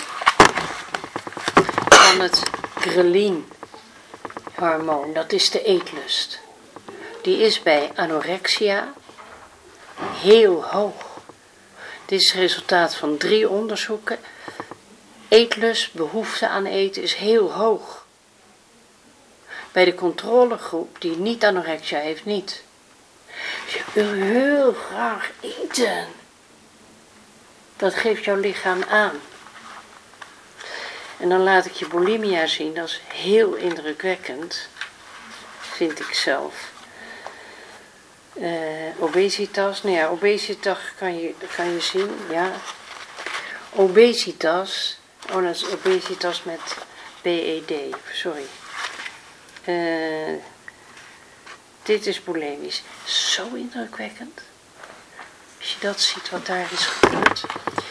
van het ghrelin-hormoon. Dat is de eetlust. Die is bij anorexia heel hoog. Dit is het resultaat van drie onderzoeken. Eetlust, behoefte aan eten is heel hoog. Bij de controlegroep die niet anorexia heeft, niet. Dus je wil heel graag eten. Dat geeft jouw lichaam aan. En dan laat ik je bulimia zien. Dat is heel indrukwekkend. Vind ik zelf. Uh, obesitas. Nou ja, obesitas kan je, kan je zien. Ja. Obesitas. Oh, dat is obesitas met B E D. Sorry. Uh, dit is bulimisch. Zo indrukwekkend. Als je dat ziet wat daar is gebeurd.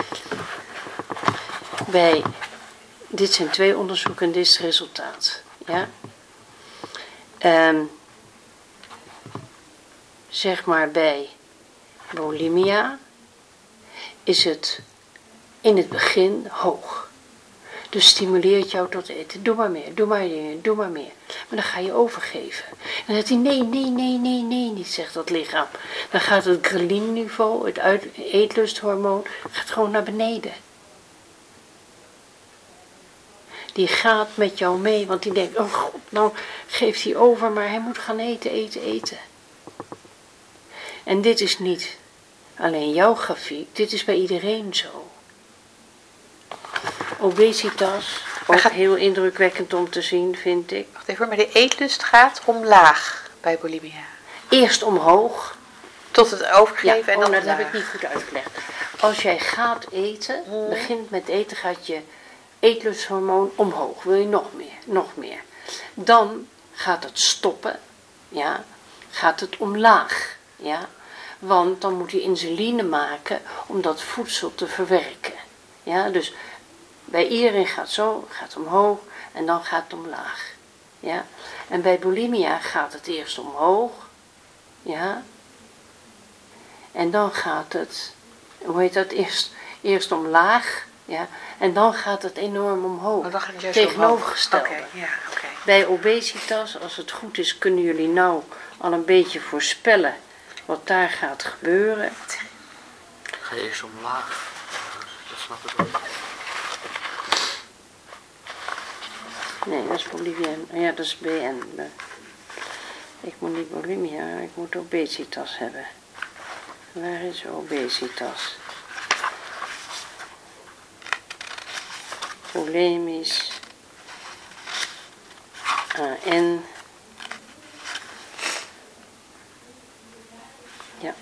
Bij, dit zijn twee onderzoeken en dit is het resultaat. Ja. Um, zeg maar bij bulimia is het in het begin hoog. Dus stimuleert jou tot eten. Doe maar meer, doe maar meer, doe maar meer. Maar dan ga je overgeven. En dan zegt hij nee, nee, nee, nee, nee, niet, zegt dat lichaam. Dan gaat het ghrelin-niveau, het uit, eetlusthormoon, gaat gewoon naar beneden. Die gaat met jou mee, want die denkt, oh god, nou geeft hij over, maar hij moet gaan eten, eten, eten. En dit is niet alleen jouw grafiek, dit is bij iedereen zo. Obesitas, ook gaat, heel indrukwekkend om te zien, vind ik. Wacht even, maar de eetlust gaat omlaag bij bulimia. Eerst omhoog. Tot het overgeven ja, en dan oh, omlaag. Dat heb ik niet goed uitgelegd. Als jij gaat eten, hmm. begint met eten, gaat je eetlusthormoon omhoog. Wil je nog meer, nog meer. Dan gaat het stoppen, ja, gaat het omlaag, ja. Want dan moet je insuline maken om dat voedsel te verwerken. Ja, dus bij iedereen gaat het zo, gaat het omhoog en dan gaat het omlaag. Ja. En bij bulimia gaat het eerst omhoog, ja. En dan gaat het, hoe heet dat, eerst, eerst omlaag, ja. En dan gaat het enorm omhoog. Oh, dan gaat het tegenovergestelde. Okay, ja, okay. Bij obesitas, als het goed is, kunnen jullie nou al een beetje voorspellen wat daar gaat gebeuren. Ga je eerst omlaag. Dat snap ik ook. Nee, dat is bulimia. Ja, dat is B N. Ik moet niet bulimia, ik moet obesitas hebben. Waar is obesitas? Bulimisch. A N. Ja.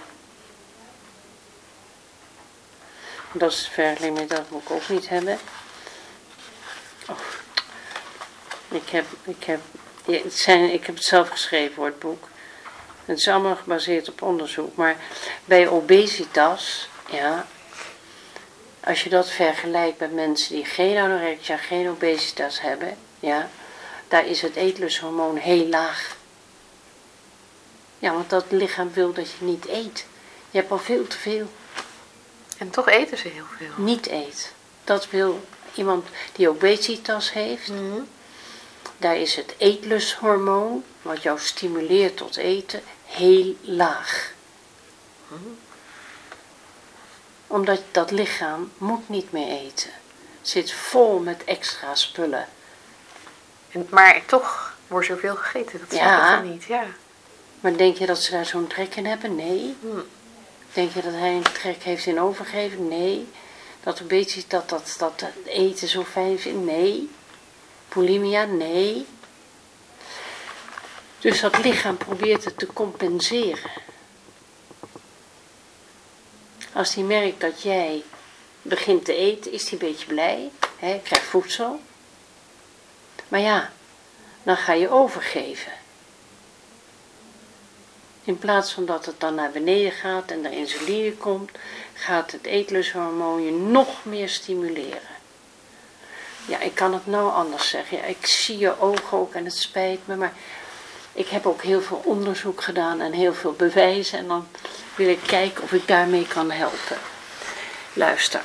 Dat is vergelijking met dat moet ik ook niet hebben. Oh. Ik heb, ik heb, ja, het zijn, ik heb het zelf geschreven voor het boek. Het is allemaal gebaseerd op onderzoek. Maar bij obesitas, ja, als je dat vergelijkt met mensen die geen anorexia, geen obesitas hebben, ja, daar is het eetlusthormoon heel laag. Ja, want dat lichaam wil dat je niet eet. Je hebt al veel te veel. En toch eten ze heel veel. Niet eet. Dat wil iemand die obesitas heeft. Mm-hmm. Daar is het eetlusthormoon, wat jou stimuleert tot eten, heel laag. Mm-hmm. Omdat dat lichaam moet niet meer eten. Het zit vol met extra spullen. En, maar toch wordt zoveel gegeten. Dat snap ja. ik niet. Ja. Maar denk je dat ze daar zo'n trek in hebben? Nee. Hmm. Denk je dat hij een trek heeft in overgeven? Nee. Dat obesitas, dat, dat, dat eten zo fijn vindt? Nee. Bulimia? Nee. Dus dat lichaam probeert het te compenseren. Als hij merkt dat jij begint te eten, is hij een beetje blij. Hè, krijgt voedsel. Maar ja, dan ga je overgeven. In plaats van dat het dan naar beneden gaat en de insuline komt, gaat het eetlusthormoon je nog meer stimuleren. Ja, ik kan het nou anders zeggen. Ja, ik zie je ogen ook en het spijt me, maar ik heb ook heel veel onderzoek gedaan en heel veel bewijzen. En dan wil ik kijken of ik daarmee kan helpen. Luister.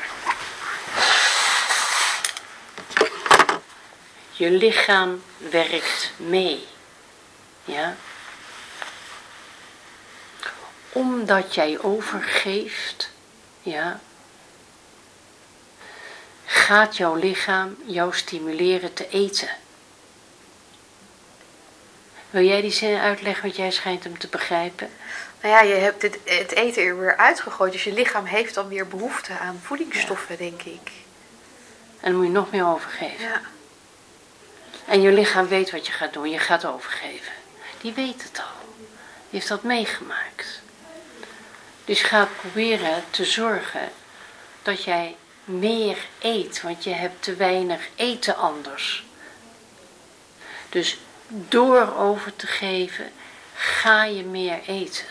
Je lichaam werkt mee. Ja? Omdat jij overgeeft, ja, gaat jouw lichaam jou stimuleren te eten. Wil jij die zin uitleggen, want jij schijnt hem te begrijpen? Nou ja, je hebt het, het eten er weer uitgegooid. Dus je lichaam heeft dan weer behoefte aan voedingsstoffen, denk ik. En dan moet je nog meer overgeven. Ja. En je lichaam weet wat je gaat doen. Je gaat overgeven. Die weet het al. Die heeft dat meegemaakt. Dus ga proberen te zorgen dat jij meer eet. Want je hebt te weinig eten anders. Dus door over te geven, ga je meer eten.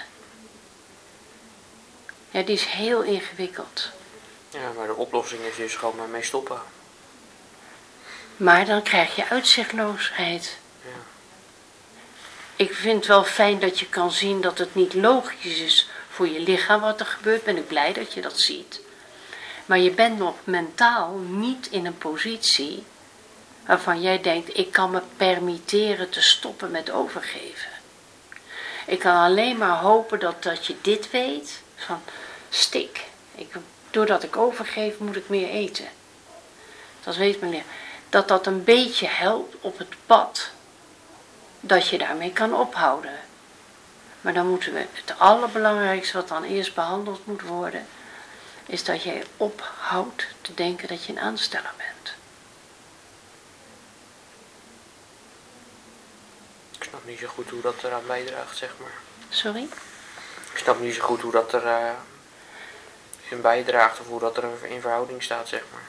Ja, die is heel ingewikkeld. Ja, maar de oplossing is dus gewoon maar mee stoppen. Maar dan krijg je uitzichtloosheid. Ja. Ik vind het wel fijn dat je kan zien dat het niet logisch is voor je lichaam wat er gebeurt. Ben ik blij dat je dat ziet. Maar je bent nog mentaal niet in een positie waarvan jij denkt, ik kan me permitteren te stoppen met overgeven. Ik kan alleen maar hopen dat, dat je dit weet, van stik. Ik, doordat ik overgeef moet ik meer eten. Dat weet men leren. Dat dat een beetje helpt op het pad, dat je daarmee kan ophouden. Maar dan moeten we, het allerbelangrijkste wat dan eerst behandeld moet worden, is dat jij ophoudt te denken dat je een aansteller bent. Ik snap niet zo goed hoe dat eraan bijdraagt, zeg maar. Sorry? Ik snap niet zo goed hoe dat er uh, in bijdraagt of hoe dat er in verhouding staat, zeg maar.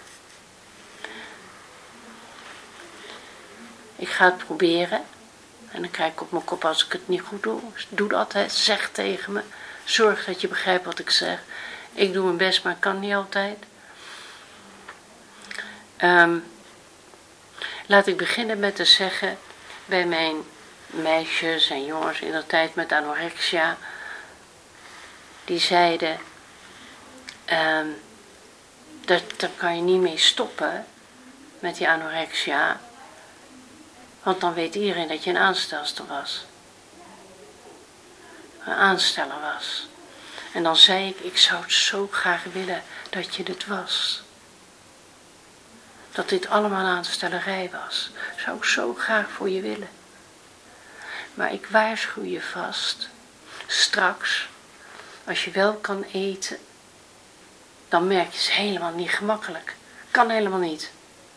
Ik ga het proberen. En dan krijg ik op mijn kop als ik het niet goed doe. Doe dat, hè. Zeg tegen me. Zorg dat je begrijpt wat ik zeg. Ik doe mijn best, maar ik kan niet altijd. Um, laat ik beginnen met te zeggen, bij mijn meisjes en jongens in de tijd met anorexia, die zeiden, um, dat, daar kan je niet mee stoppen met die anorexia, want dan weet iedereen dat je een aanstelster was. Een aansteller was. En dan zei ik, ik zou het zo graag willen dat je het was. Dat dit allemaal aanstellerij was. Zou ik zo graag voor je willen. Maar ik waarschuw je vast. Straks, als je wel kan eten, dan merk je het is helemaal niet gemakkelijk. Kan helemaal niet.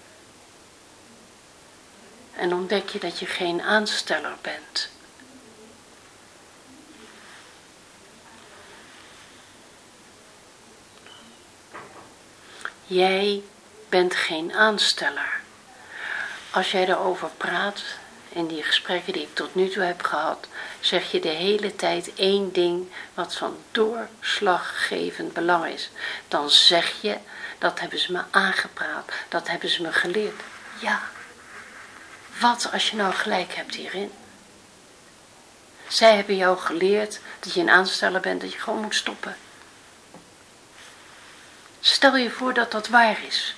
En ontdek je dat je geen aansteller bent. Jij bent geen aansteller. Als jij erover praat, in die gesprekken die ik tot nu toe heb gehad, zeg je de hele tijd één ding wat van doorslaggevend belang is. Dan zeg je, dat hebben ze me aangepraat, dat hebben ze me geleerd. Ja, wat als je nou gelijk hebt hierin? Zij hebben jou geleerd dat je een aansteller bent, dat je gewoon moet stoppen. Stel je voor dat dat waar is.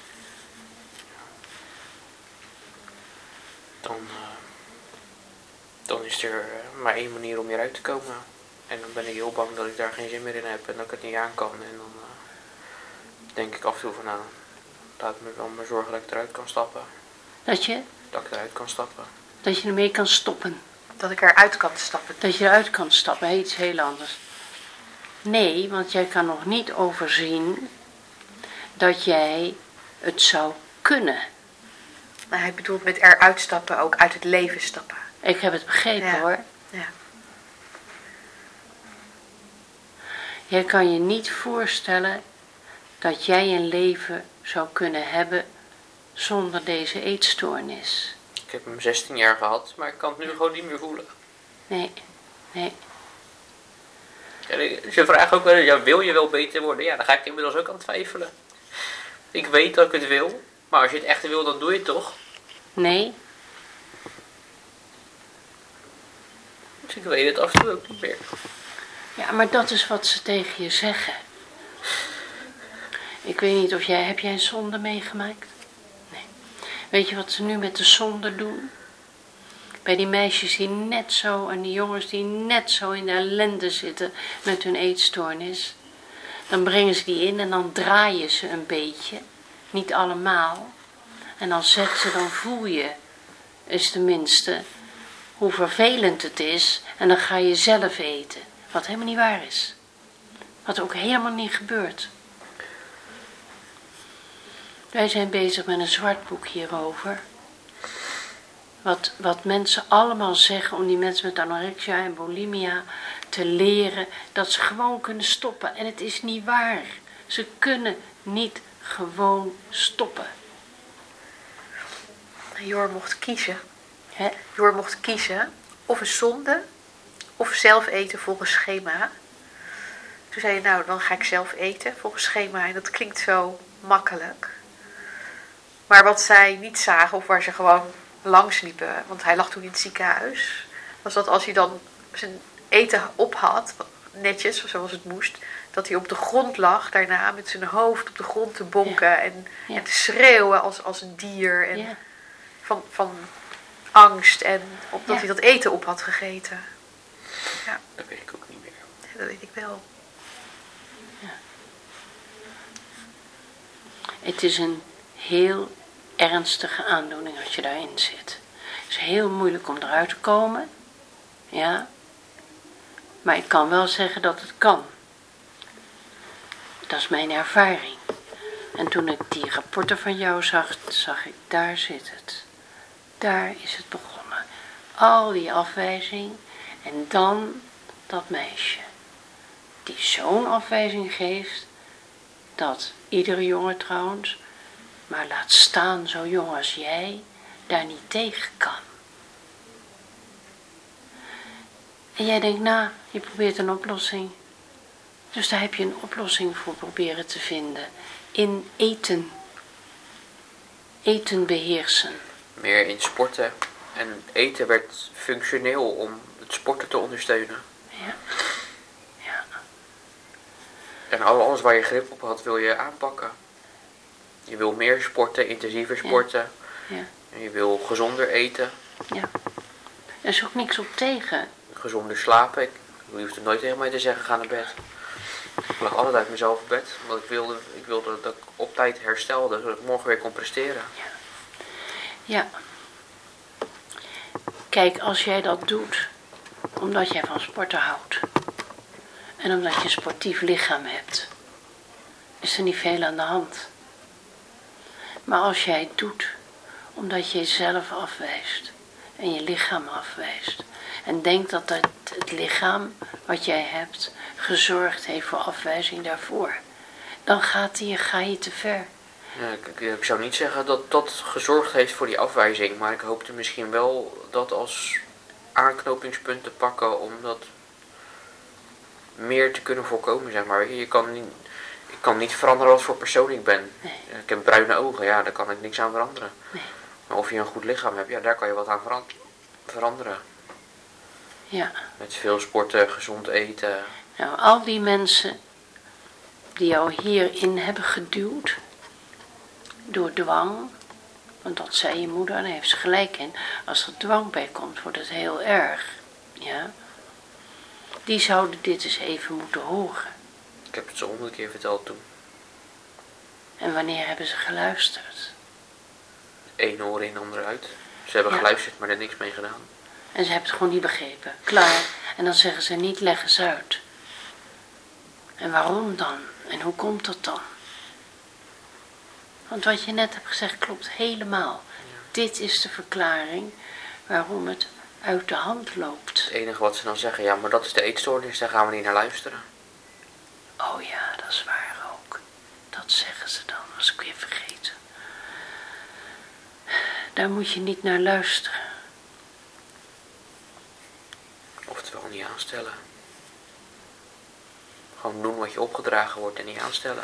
Dan, uh, dan is er uh, maar één manier om hieruit te komen. En dan ben ik heel bang dat ik daar geen zin meer in heb en dat ik het niet aan kan. En dan uh, denk ik af en toe van nou, laat me dan maar zorgen dat ik eruit kan stappen. Dat je? Dat ik eruit kan stappen. Dat je ermee kan stoppen. Dat ik eruit kan stappen. Dat je eruit kan stappen, heet iets heel anders. Nee, want jij kan nog niet overzien dat jij het zou kunnen. Maar hij bedoelt met eruit stappen ook uit het leven stappen. Ik heb het begrepen, ja. Hoor. Ja. Jij kan je niet voorstellen dat jij een leven zou kunnen hebben zonder deze eetstoornis. Ik heb hem zestien jaar gehad, maar ik kan het nu gewoon niet meer voelen. Nee, nee. En ze vragen ook wel, ja, wil je wel beter worden? Ja, dan ga ik inmiddels ook aan twijfelen. Ik weet dat ik het wil, maar als je het echt wil, dan doe je het toch? Nee. Dus ik weet het af en toe ook niet meer. Ja, maar dat is wat ze tegen je zeggen. Ik weet niet of jij, heb jij een zonde meegemaakt? Nee. Weet je wat ze nu met de zonde doen? Bij die meisjes die net zo en die jongens die net zo in de ellende zitten met hun eetstoornis. Dan brengen ze die in en dan draaien ze een beetje. Niet allemaal. En dan zeggen ze, dan voel je, is tenminste, hoe vervelend het is. En dan ga je zelf eten. Wat helemaal niet waar is. Wat ook helemaal niet gebeurt. Wij zijn bezig met een zwart boek hierover. Wat, wat mensen allemaal zeggen om die mensen met anorexia en bulimia te leren dat ze gewoon kunnen stoppen. En het is niet waar. Ze kunnen niet gewoon stoppen. Jor mocht kiezen. Hè? Jor mocht kiezen of een zonde of zelf eten volgens schema. Toen zei hij, nou dan ga ik zelf eten volgens schema. En dat klinkt zo makkelijk. Maar wat zij niet zagen of waar ze gewoon langs liepen, want hij lag toen in het ziekenhuis, was dat als hij dan zijn eten op had, netjes zoals het moest, dat hij op de grond lag daarna met zijn hoofd op de grond te bonken ja. En, ja. en te schreeuwen als, als een dier en Ja. van, van angst en omdat ja. hij dat eten op had gegeten. Ja. Dat weet ik ook niet meer. Ja, dat weet ik wel. Ja. Het is een heel ernstige aandoening als je daarin zit. Het is heel moeilijk om eruit te komen. Ja. Maar ik kan wel zeggen dat het kan. Dat is mijn ervaring. En toen ik die rapporten van jou zag, zag ik, daar zit het. Daar is het begonnen. Al die afwijzing. En dan dat meisje. Die zo'n afwijzing geeft. Dat iedere jongen trouwens, maar laat staan zo jong als jij, daar niet tegen kan. En jij denkt, nou, je probeert een oplossing. Dus daar heb je een oplossing voor proberen te vinden. In eten. Eten beheersen. Meer in sporten. En eten werd functioneel om het sporten te ondersteunen. Ja. Ja. En alles waar je grip op had, wil je aanpakken. Je wil meer sporten, intensiever sporten. Ja. Ja. En je wil gezonder eten. Ja. Er is ook niks op tegen. Gezonder slapen. Ik, je hoeft er nooit tegen mij te zeggen, ga naar bed. Ik lag altijd uit mezelf op bed. Omdat ik wilde, ik wilde dat ik op tijd herstelde. Zodat ik morgen weer kon presteren. Ja. Ja. Kijk, als jij dat doet, omdat jij van sporten houdt. En omdat je een sportief lichaam hebt. Is er niet veel aan de hand. Maar als jij het doet, omdat je jezelf afwijst. En je lichaam afwijst. En denkt dat het, het lichaam wat jij hebt gezorgd heeft voor afwijzing daarvoor. Dan gaat die, ga je te ver. Ja, ik, ik zou niet zeggen dat dat gezorgd heeft voor die afwijzing. Maar ik hoopte misschien wel dat als aanknopingspunt te pakken om dat meer te kunnen voorkomen, zeg maar. Je kan niet, ik kan niet veranderen wat voor persoon ik ben. Nee. Ik heb bruine ogen, ja, daar kan ik niks aan veranderen. Nee. Maar of je een goed lichaam hebt, ja, daar kan je wat aan veran- veranderen. Ja. Met veel sporten, gezond eten. Nou, al die mensen die jou hierin hebben geduwd, door dwang, want dat zei je moeder, en daar heeft ze gelijk in, als er dwang bij komt, wordt het heel erg, ja. Die zouden dit eens even moeten horen. Ik heb het zo honderd keer verteld toen. En wanneer hebben ze geluisterd? Eén oor in, ander uit. Ze hebben Ja. geluisterd, maar er niks mee gedaan. En ze hebben het gewoon niet begrepen. Klaar. En dan zeggen ze niet, leg eens uit. En waarom dan? En hoe komt dat dan? Want wat je net hebt gezegd klopt helemaal. Ja. Dit is de verklaring waarom het uit de hand loopt. Het enige wat ze dan zeggen, ja, maar dat is de eetstoornis, daar gaan we niet naar luisteren. Oh ja, dat is waar ook. Dat zeggen ze dan, als ik weer vergeten. Daar moet je niet naar luisteren. Oftewel niet aanstellen. Gewoon doen wat je opgedragen wordt en niet aanstellen.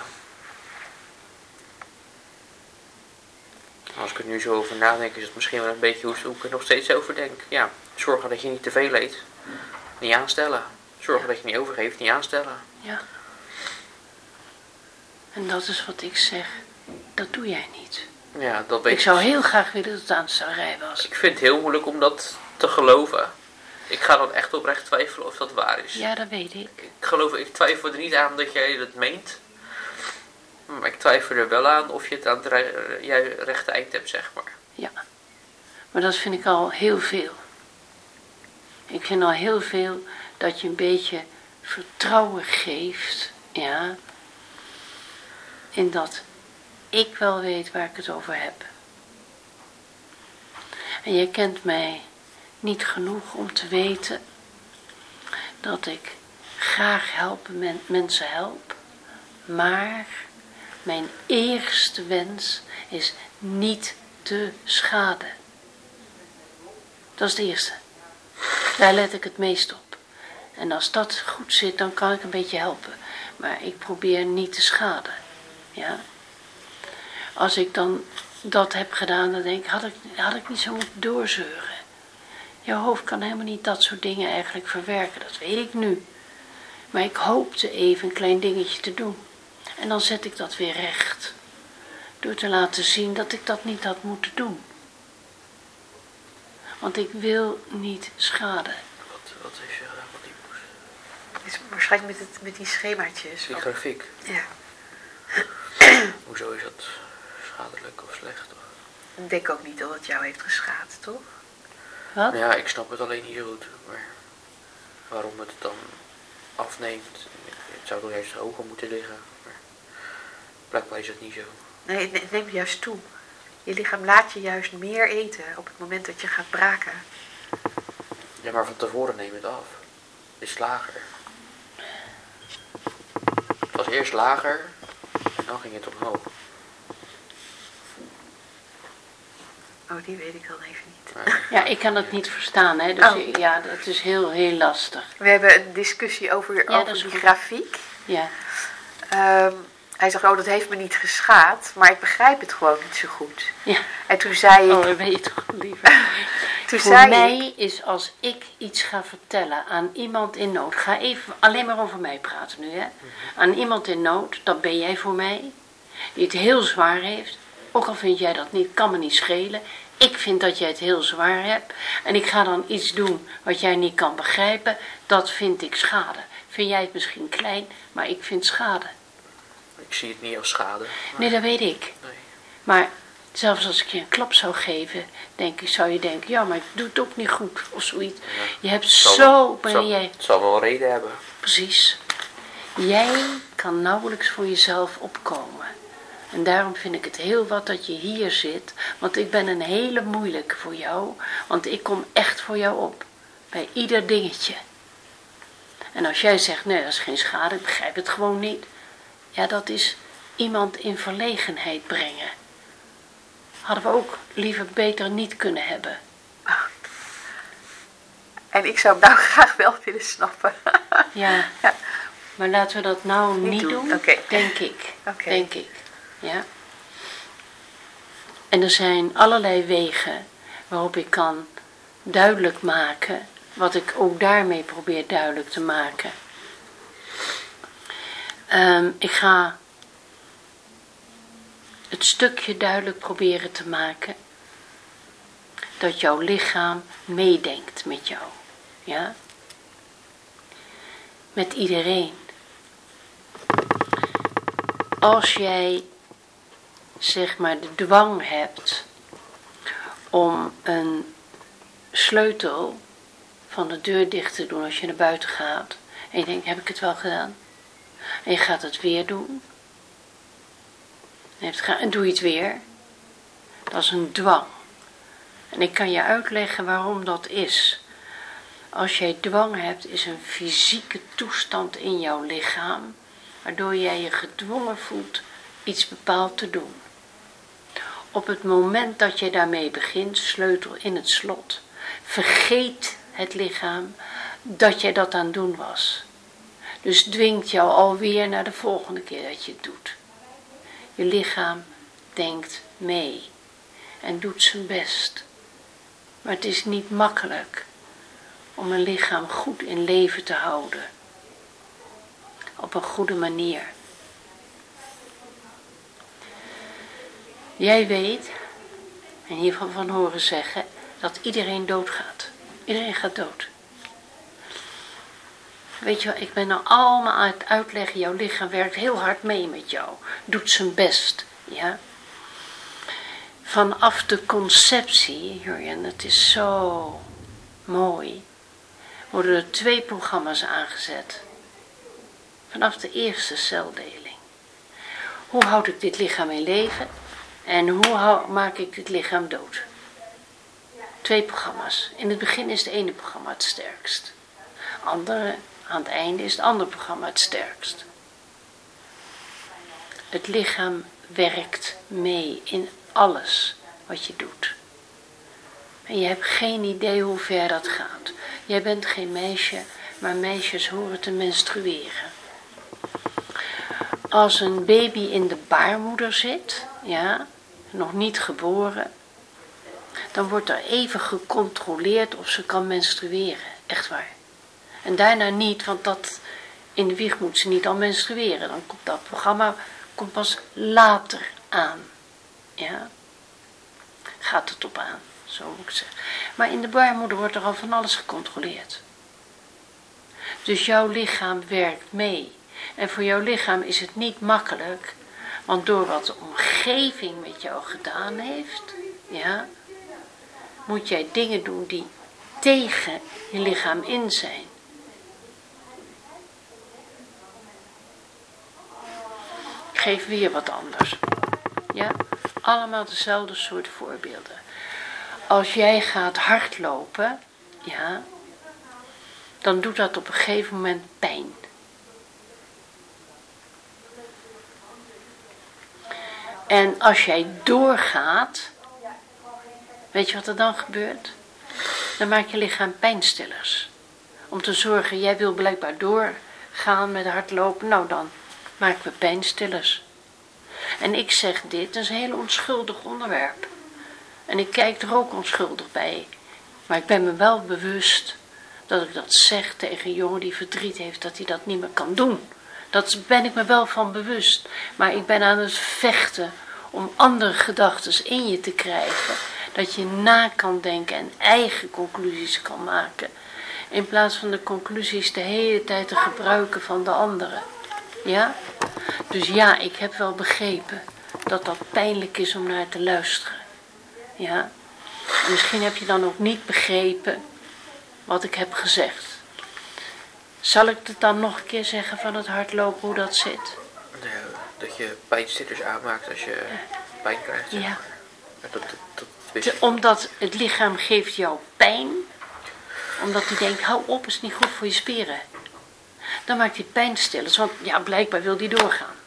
Als ik er nu zo over nadenk, is het misschien wel een beetje hoe ik er nog steeds over denk. Ja, zorgen dat je niet te veel eet. Niet aanstellen. Zorgen dat je niet overgeeft, niet aanstellen. Ja. En dat is wat ik zeg. Dat doe jij niet. Ja, dat weet Ik zou heel graag willen dat het aanstellerij was. Ik vind het heel moeilijk om dat te geloven. Ik ga dan echt oprecht twijfelen of dat waar is. Ja, dat weet ik. Ik geloof, ik twijfel er niet aan dat jij het meent. Maar ik twijfel er wel aan of je het aan het re- jij rechte eind hebt, zeg maar. Ja. Maar dat vind ik al heel veel. Ik vind al heel veel dat je een beetje vertrouwen geeft. Ja. In dat ik wel weet waar ik het over heb. En jij kent mij niet genoeg om te weten dat ik graag helpen men, mensen help. Maar mijn eerste wens is niet te schaden. Dat is het eerste. Daar let ik het meest op. En als dat goed zit, dan kan ik een beetje helpen. Maar ik probeer niet te schaden. Ja. Als ik dan dat heb gedaan, dan denk ik, had ik, had ik niet zo moeten doorzeuren. Je hoofd kan helemaal niet dat soort dingen eigenlijk verwerken, dat weet ik nu. Maar ik hoopte even een klein dingetje te doen. En dan zet ik dat weer recht. Door te laten zien dat ik dat niet had moeten doen. Want ik wil niet schaden. Wat, wat heeft je gedaan met die moes? Het is waarschijnlijk met, het, met die schemaatjes. Die grafiek. Ja. Hoezo is dat schadelijk of slecht? Of? Ik denk ook niet dat het jou heeft geschaad, toch? Wat? Nou ja, ik snap het alleen niet zo goed. Maar waarom het dan afneemt. Het zou toch juist hoger moeten liggen. Maar blijkbaar is het niet zo. Nee, het neemt juist toe. Je lichaam laat je juist meer eten op het moment dat je gaat braken. Ja, maar van tevoren neemt het af. Het is lager. Het was eerst lager en dan ging het omhoog. Oh, die weet ik dan even niet. Maar, Ja, ik kan het niet verstaan, hè. Dus Oh. ja, dat is heel, heel lastig. We hebben een discussie over, dat over is die goed. grafiek. Ja, Ehm, hij zegt, oh, dat heeft me niet geschaad, maar ik begrijp het gewoon niet zo goed. ja. En toen zei Oh, ik, dat weet je toch liever. toen Voor zei mij is als ik iets ga vertellen aan iemand in nood. Ga even alleen maar over mij praten nu, hè. Aan iemand in nood, dat ben jij voor mij. Die het heel zwaar heeft. Ook al vind jij dat niet, kan me niet schelen. Ik vind dat jij het heel zwaar hebt. En ik ga dan iets doen wat jij niet kan begrijpen. Dat vind ik schade. Vind jij het misschien klein, maar ik vind schade. ik zie het niet als schade. Maar, Nee, dat weet ik. nee. Maar zelfs als ik je een klap zou geven, denk ik, zou je denken, ja, maar ik doe het ook niet goed of zoiets. Ja. Je hebt Het zal zo, wel- het ben zal- jij, Het zal wel een reden hebben. precies. Jij kan nauwelijks voor jezelf opkomen. En daarom vind ik het heel wat dat je hier zit, want ik ben een hele moeilijke voor jou, want ik kom echt voor jou op, bij ieder dingetje. En als jij zegt, nee, dat is geen schade, ik begrijp het gewoon niet. Ja, dat is iemand in verlegenheid brengen. Hadden we ook liever beter niet kunnen hebben. en ik zou hem nou graag wel willen snappen. Ja, Ja. maar laten we dat nou Niet niet, doen, doen, oké. denk ik. Oké. Denk ik, ja. En er zijn allerlei wegen waarop ik kan duidelijk maken, wat ik ook daarmee probeer duidelijk te maken. Ehm, ik ga het stukje duidelijk proberen te maken dat jouw lichaam meedenkt met jou, ja? Met iedereen. Als jij, zeg maar, de dwang hebt om een sleutel van de deur dicht te doen als je naar buiten gaat, en je denkt, heb ik het wel gedaan? En je gaat het weer doen. En, je hebt het gedaan, en doe je het weer. Dat is een dwang. En ik kan je uitleggen waarom dat is. Als jij dwang hebt, is een fysieke toestand in jouw lichaam, waardoor jij je gedwongen voelt iets bepaald te doen. Op het moment dat je daarmee begint, sleutel in het slot, vergeet het lichaam dat jij dat aan het doen was. Dus dwingt jou alweer naar de volgende keer dat je het doet. Je lichaam denkt mee en doet zijn best. Maar het is niet makkelijk om een lichaam goed in leven te houden. Op een goede manier. Jij weet, en hiervan van horen zeggen, dat iedereen doodgaat. Iedereen gaat dood. Weet je wel, ik ben nou allemaal aan het uitleggen, jouw lichaam werkt heel hard mee met jou. Doet zijn best, ja. Vanaf de conceptie, Jurjen, het is zo mooi, worden er twee programma's aangezet. Vanaf de eerste celdeling. Hoe houd ik dit lichaam in leven en hoe hou, maak ik dit lichaam dood? Twee programma's. In het begin is het ene programma het sterkst. Andere, aan het einde is het andere programma het sterkst. Het lichaam werkt mee in alles wat je doet. En je hebt geen idee hoe ver dat gaat. Jij bent geen meisje, maar meisjes horen te menstrueren. Als een baby in de baarmoeder zit, ja, nog niet geboren, dan wordt er even gecontroleerd of ze kan menstrueren. Echt waar. En daarna niet, want dat, in de wieg moet ze niet al menstrueren. Dan komt dat programma komt pas later aan. Ja. Gaat het op aan, zo moet ik zeggen. Maar in de baarmoeder wordt er al van alles gecontroleerd. Dus jouw lichaam werkt mee. En voor jouw lichaam is het niet makkelijk, want door wat de omgeving met jou gedaan heeft, ja, moet jij dingen doen die tegen je lichaam in zijn. Ik geef weer wat anders. Ja, allemaal dezelfde soort voorbeelden. Als jij gaat hardlopen, ja, dan doet dat op een gegeven moment pijn. En als jij doorgaat, weet je wat er dan gebeurt? Dan maak je lichaam pijnstillers. Om te zorgen, jij wil blijkbaar doorgaan met hardlopen, nou dan maken we pijnstillers. En ik zeg dit, dat is een heel onschuldig onderwerp. En ik kijk er ook onschuldig bij. Maar ik ben me wel bewust dat ik dat zeg tegen een jongen die verdriet heeft, dat hij dat niet meer kan doen. Dat ben ik me wel van bewust. Maar ik ben aan het vechten om andere gedachten in je te krijgen. Dat je na kan denken en eigen conclusies kan maken. In plaats van de conclusies de hele tijd te gebruiken van de anderen. Ja? Dus ja, ik heb wel begrepen dat dat pijnlijk is om naar te luisteren. Ja? En misschien heb je dan ook niet begrepen wat ik heb gezegd. Zal ik het dan nog een keer zeggen van het hardlopen, hoe dat zit? Ja, dat je pijnstillers aanmaakt als je pijn krijgt. Zeg ja. maar. Dat, dat, dat wist Te, omdat het lichaam geeft jou pijn. Omdat hij denkt, hou op, is niet goed voor je spieren. Dan maakt hij pijnstillers, want ja, blijkbaar wil hij doorgaan.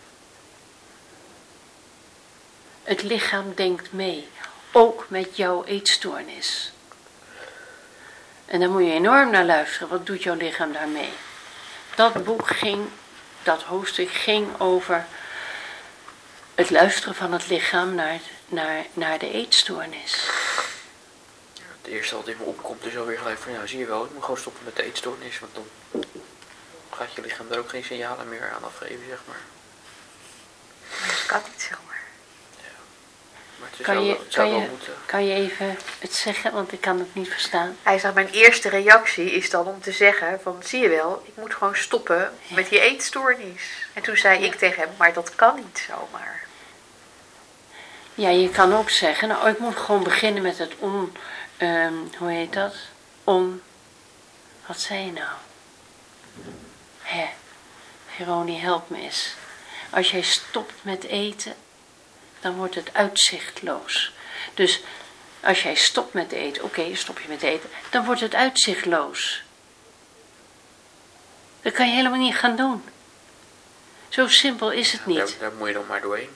Het lichaam denkt mee. Ook met jouw eetstoornis. En daar moet je enorm naar luisteren. Wat doet jouw lichaam daarmee? Dat boek ging, dat hoofdstuk ging over het luisteren van het lichaam naar, naar, naar de eetstoornis. Ja, het eerste wat in me opkomt is alweer gelijk van, ja, zie je wel, ik moet gewoon stoppen met de eetstoornis. Want dan gaat je lichaam daar ook geen signalen meer aan afgeven, zeg maar. Maar dat kan niet zomaar. Maar het is Kan wel, je, het zou kan, wel je, moeten. kan je even het zeggen, want ik kan het niet verstaan. Hij zegt, mijn eerste reactie is dan om te zeggen van, zie je wel, ik moet gewoon stoppen Ja. met die eetstoornis. En toen zei Ja. ik tegen hem, maar dat kan niet zomaar. Ja, je kan ook zeggen, nou, ik moet gewoon beginnen met het on... Um, hoe heet dat? On... Wat zei je nou? Hè, Veronie, help me eens. Als jij stopt met eten, dan wordt het uitzichtloos. Dus als jij stopt met eten, oké, okay, stop je met eten, dan wordt het uitzichtloos. Dat kan je helemaal niet gaan doen. Zo simpel is het niet. Daar, daar moet je dan maar doorheen.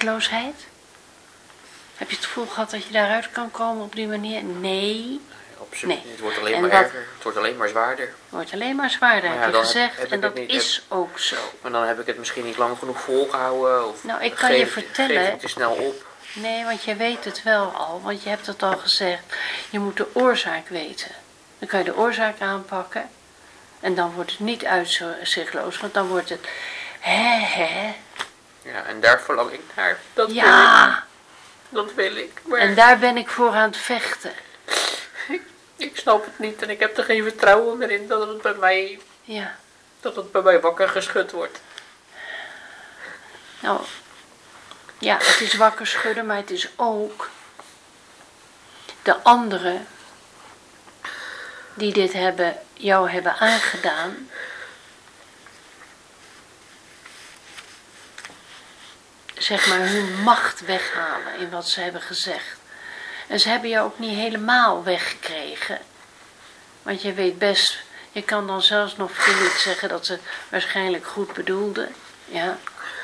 Uitzichtloosheid? Heb je het gevoel gehad dat je daaruit kan komen op die manier? Nee. Op absoluut Nee. niet. Het wordt alleen En maar wat- erger. Het wordt alleen maar zwaarder. Het wordt alleen maar zwaarder, Maar ja, heb je dan heb- gezegd. heb ik en dat het niet- is ook zo. Maar dan heb ik het misschien niet lang genoeg volgehouden. Of Nou, ik kan je geef, vertellen- Geef ik te snel op. Nee, want je weet het wel al, want je hebt het al gezegd. Je moet de oorzaak weten. Dan kan je de oorzaak aanpakken. En dan wordt het niet uitzichtloos, want dan wordt het... Hè, hè. Ja, en daar verlang ik naar. Dat wil ik. Ja, Dat wil ik. Maar en daar ben ik voor aan het vechten. ik snap het niet. En ik heb er geen vertrouwen meer in dat het bij mij, Ja, dat het bij mij wakker geschud wordt. nou... Ja, het is wakker schudden, maar het is ook... De anderen... die dit hebben, jou hebben aangedaan... zeg maar hun macht weghalen in wat ze hebben gezegd. En ze hebben jou ook niet helemaal weggekregen. Want je weet best, je kan dan zelfs nog vriendelijk zeggen dat ze waarschijnlijk goed bedoelden. Ja.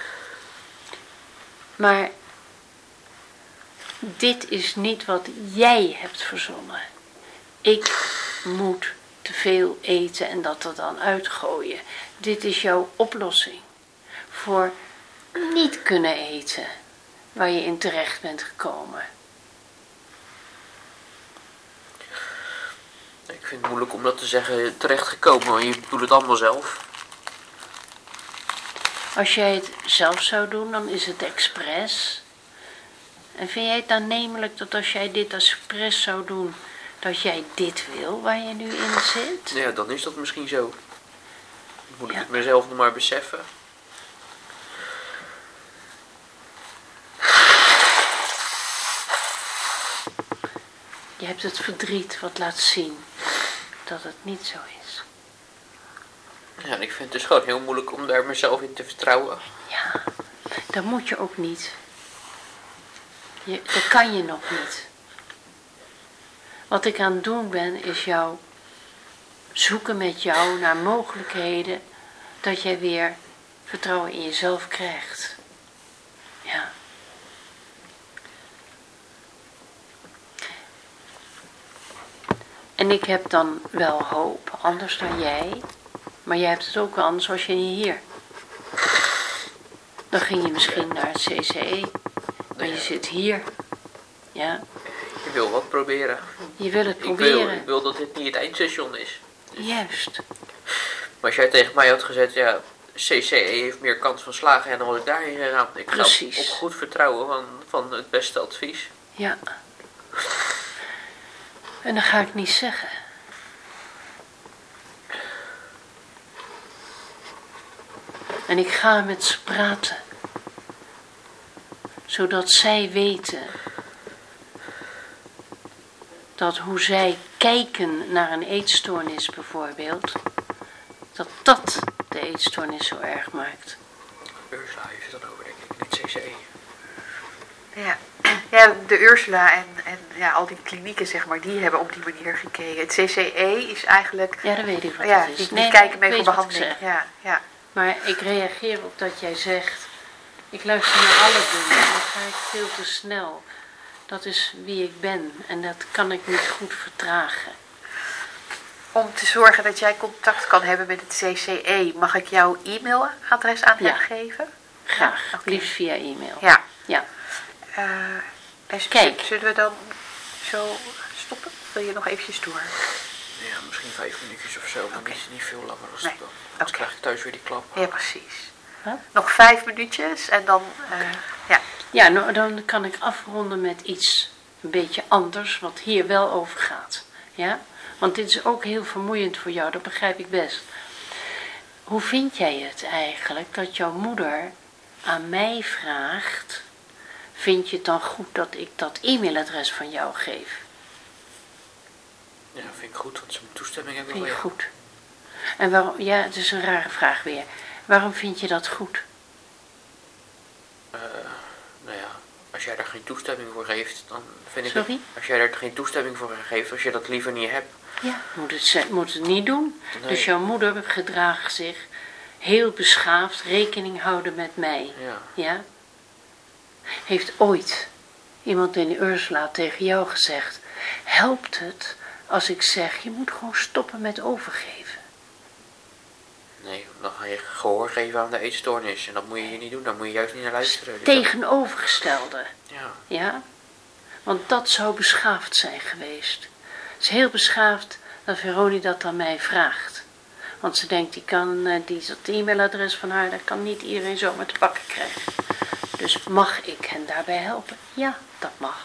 Maar dit is niet wat jij hebt verzonnen. Ik moet te veel eten en dat er dan uitgooien. Dit is jouw oplossing voor niet kunnen eten waar je in terecht bent gekomen. Ik vind het moeilijk om dat te zeggen terechtgekomen, want je bedoelt het allemaal zelf. Als jij het zelf zou doen, dan is het expres. En vind jij het dan nemelijk dat als jij dit expres zou doen, dat jij dit wil waar je nu in zit? Ja, dan is dat misschien zo. Dan moet ik Ja. het mezelf nog maar beseffen. Je hebt het verdriet wat laat zien dat het niet zo is. Ja, en ik vind het dus gewoon heel moeilijk om daar mezelf in te vertrouwen. Ja, dat moet je ook niet. Je, dat kan je nog niet. Wat ik aan het doen ben, is jou zoeken met jou naar mogelijkheden dat jij weer vertrouwen in jezelf krijgt. Ja. En ik heb dan wel hoop, anders dan jij. Maar jij hebt het ook wel anders als je niet hier. Dan ging je misschien naar het C C E. Maar je zit hier. Ja, Ik wil wat proberen. je wil het Ik wil, proberen. ik wil dat dit niet het eindstation is. Juist. Maar als jij tegen mij had gezegd, ja, C C E heeft meer kans van slagen en dan was ik daarheen gegaan. Ik ga op, Precies. op goed vertrouwen van, van het beste advies. Ja. En dat ga ik niet zeggen. En ik ga met ze praten. Zodat zij weten dat hoe zij kijken naar een eetstoornis bijvoorbeeld, dat dat de eetstoornis zo erg maakt. Ursula heeft het dan over, denk ik, niet C C E. Ja, ja de Ursula en, en ja, al die klinieken, zeg maar, die hebben op die manier gekeken. Het C C E is eigenlijk... Ja, dat weet ik wat ja, het is. die, die Nee, kijken ik mee weet voor wat ik behandeling. zeg. Ja, ja. Maar ik reageer op dat jij zegt, ik luister naar alle dingen en dan ga ik veel te snel. Dat is wie ik ben en dat kan ik niet goed vertragen. Om te zorgen dat jij contact kan hebben met het C C E, mag ik jouw e-mailadres aan Ja. hem geven? Graag, Ja, oké. liefst via e-mail. Ja. Ja. Uh, en z- Kijk. Zullen we dan zo stoppen? Wil je nog eventjes door? Ja, misschien vijf minuutjes of zo, maar Oké. niet, niet veel langer dan Nee. dat. Anders Oké. krijg ik thuis weer die klap. Ja, precies. Wat? Nog vijf minuutjes en dan... Uh, ja. Ja, nou, dan kan ik afronden met iets een beetje anders, wat hier wel over gaat. Ja? Want dit is ook heel vermoeiend voor jou, dat begrijp ik best. Hoe vind jij het eigenlijk dat jouw moeder aan mij vraagt, vind je het dan goed dat ik dat e-mailadres van jou geef? Ja, vind ik goed, want ze moet toestemming hebben. Vind je van jou. goed? En waarom, ja, het is een rare vraag weer. Waarom vind je dat goed? Eh, nou ja, als jij daar geen toestemming voor geeft, dan vind ik Sorry? het... Als jij daar geen toestemming voor geeft, als je dat liever niet hebt... Ja, moet het, ze- moet het niet doen. Nee. Dus jouw moeder gedraagt zich heel beschaafd, rekening houden met mij. Ja, Ja? Heeft ooit iemand in Ursula tegen jou gezegd, helpt het als ik zeg, je moet gewoon stoppen met overgeven. Nee, dan ga je gehoor geven aan de eetstoornis. En dat moet je hier niet doen, daar moet je juist niet naar luisteren. Dus Tegenovergestelde. dat- ja. Ja? Want dat zou beschaafd zijn geweest. Het is heel beschaafd dat Veronie dat aan mij vraagt. Want ze denkt, die kan, eh, die, dat e-mailadres van haar, dat kan niet iedereen zomaar te pakken krijgen. Dus mag ik hen daarbij helpen? Ja, dat mag.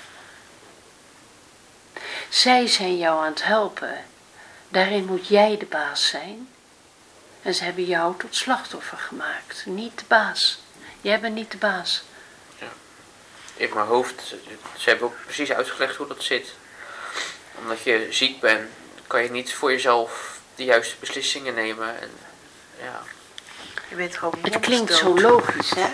Zij zijn jou aan het helpen. Daarin moet jij de baas zijn. En ze hebben jou tot slachtoffer gemaakt. Niet de baas. Jij bent niet de baas. In mijn hoofd, ze hebben ook precies uitgelegd hoe dat zit. Omdat je ziek bent, kan je niet voor jezelf de juiste beslissingen nemen. En, ja. Je bent gewoon Het klinkt zo mondsdood. logisch, hè?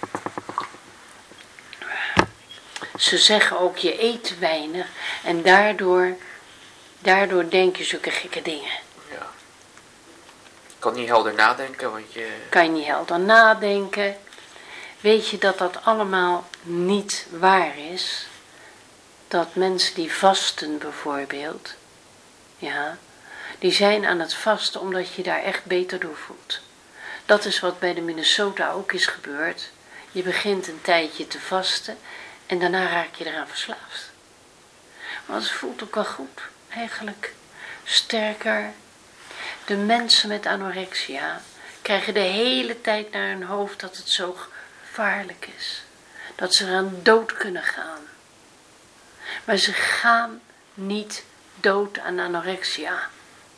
Ze zeggen ook, je eet te weinig. En daardoor, daardoor denk je zulke gekke dingen. Ja. Je kan niet helder nadenken, want je... Kan je niet helder nadenken. Weet je dat dat allemaal niet waar is? Dat mensen die vasten bijvoorbeeld, ja, die zijn aan het vasten omdat je daar echt beter door voelt. Dat is wat bij de Minnesota ook is gebeurd. Je begint een tijdje te vasten en daarna raak je eraan verslaafd. Want het voelt ook wel goed, eigenlijk. Sterker. De mensen met anorexia krijgen de hele tijd naar hun hoofd dat het zo gevaarlijk is. Dat ze eraan dood kunnen gaan. Maar ze gaan niet dood aan anorexia.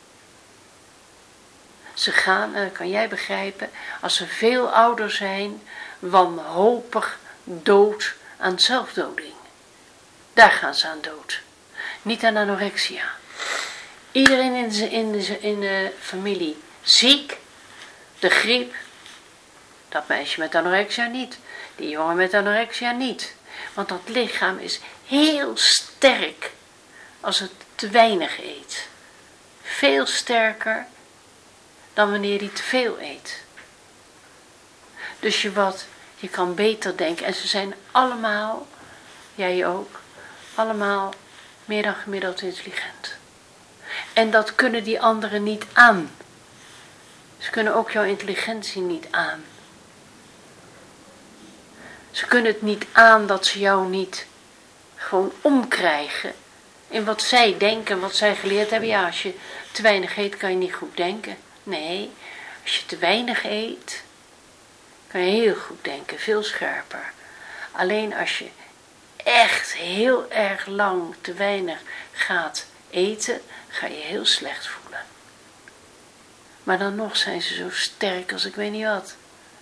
Ze gaan, en dat kan jij begrijpen, als ze veel ouder zijn, wanhopig dood aan zelfdoding. Daar gaan ze aan dood. Niet aan anorexia. Iedereen in de, in de, in de familie ziek, de griep, dat meisje met anorexia niet, die jongen met anorexia niet. Want dat lichaam is heel sterk als het te weinig eet. Veel sterker dan wanneer hij te veel eet. Dus je, wat, je kan beter denken. En ze zijn allemaal, jij ook, allemaal meer dan gemiddeld intelligent. En dat kunnen die anderen niet aan. Ze kunnen ook jouw intelligentie niet aan. Ze kunnen het niet aan dat ze jou niet gewoon omkrijgen in wat zij denken, wat zij geleerd hebben. Ja, als je te weinig eet, kan je niet goed denken. Nee, als je te weinig eet, kan je heel goed denken, veel scherper. Alleen als je echt heel erg lang te weinig gaat eten, ga je heel slecht voelen. Maar dan nog zijn ze zo sterk als ik weet niet wat.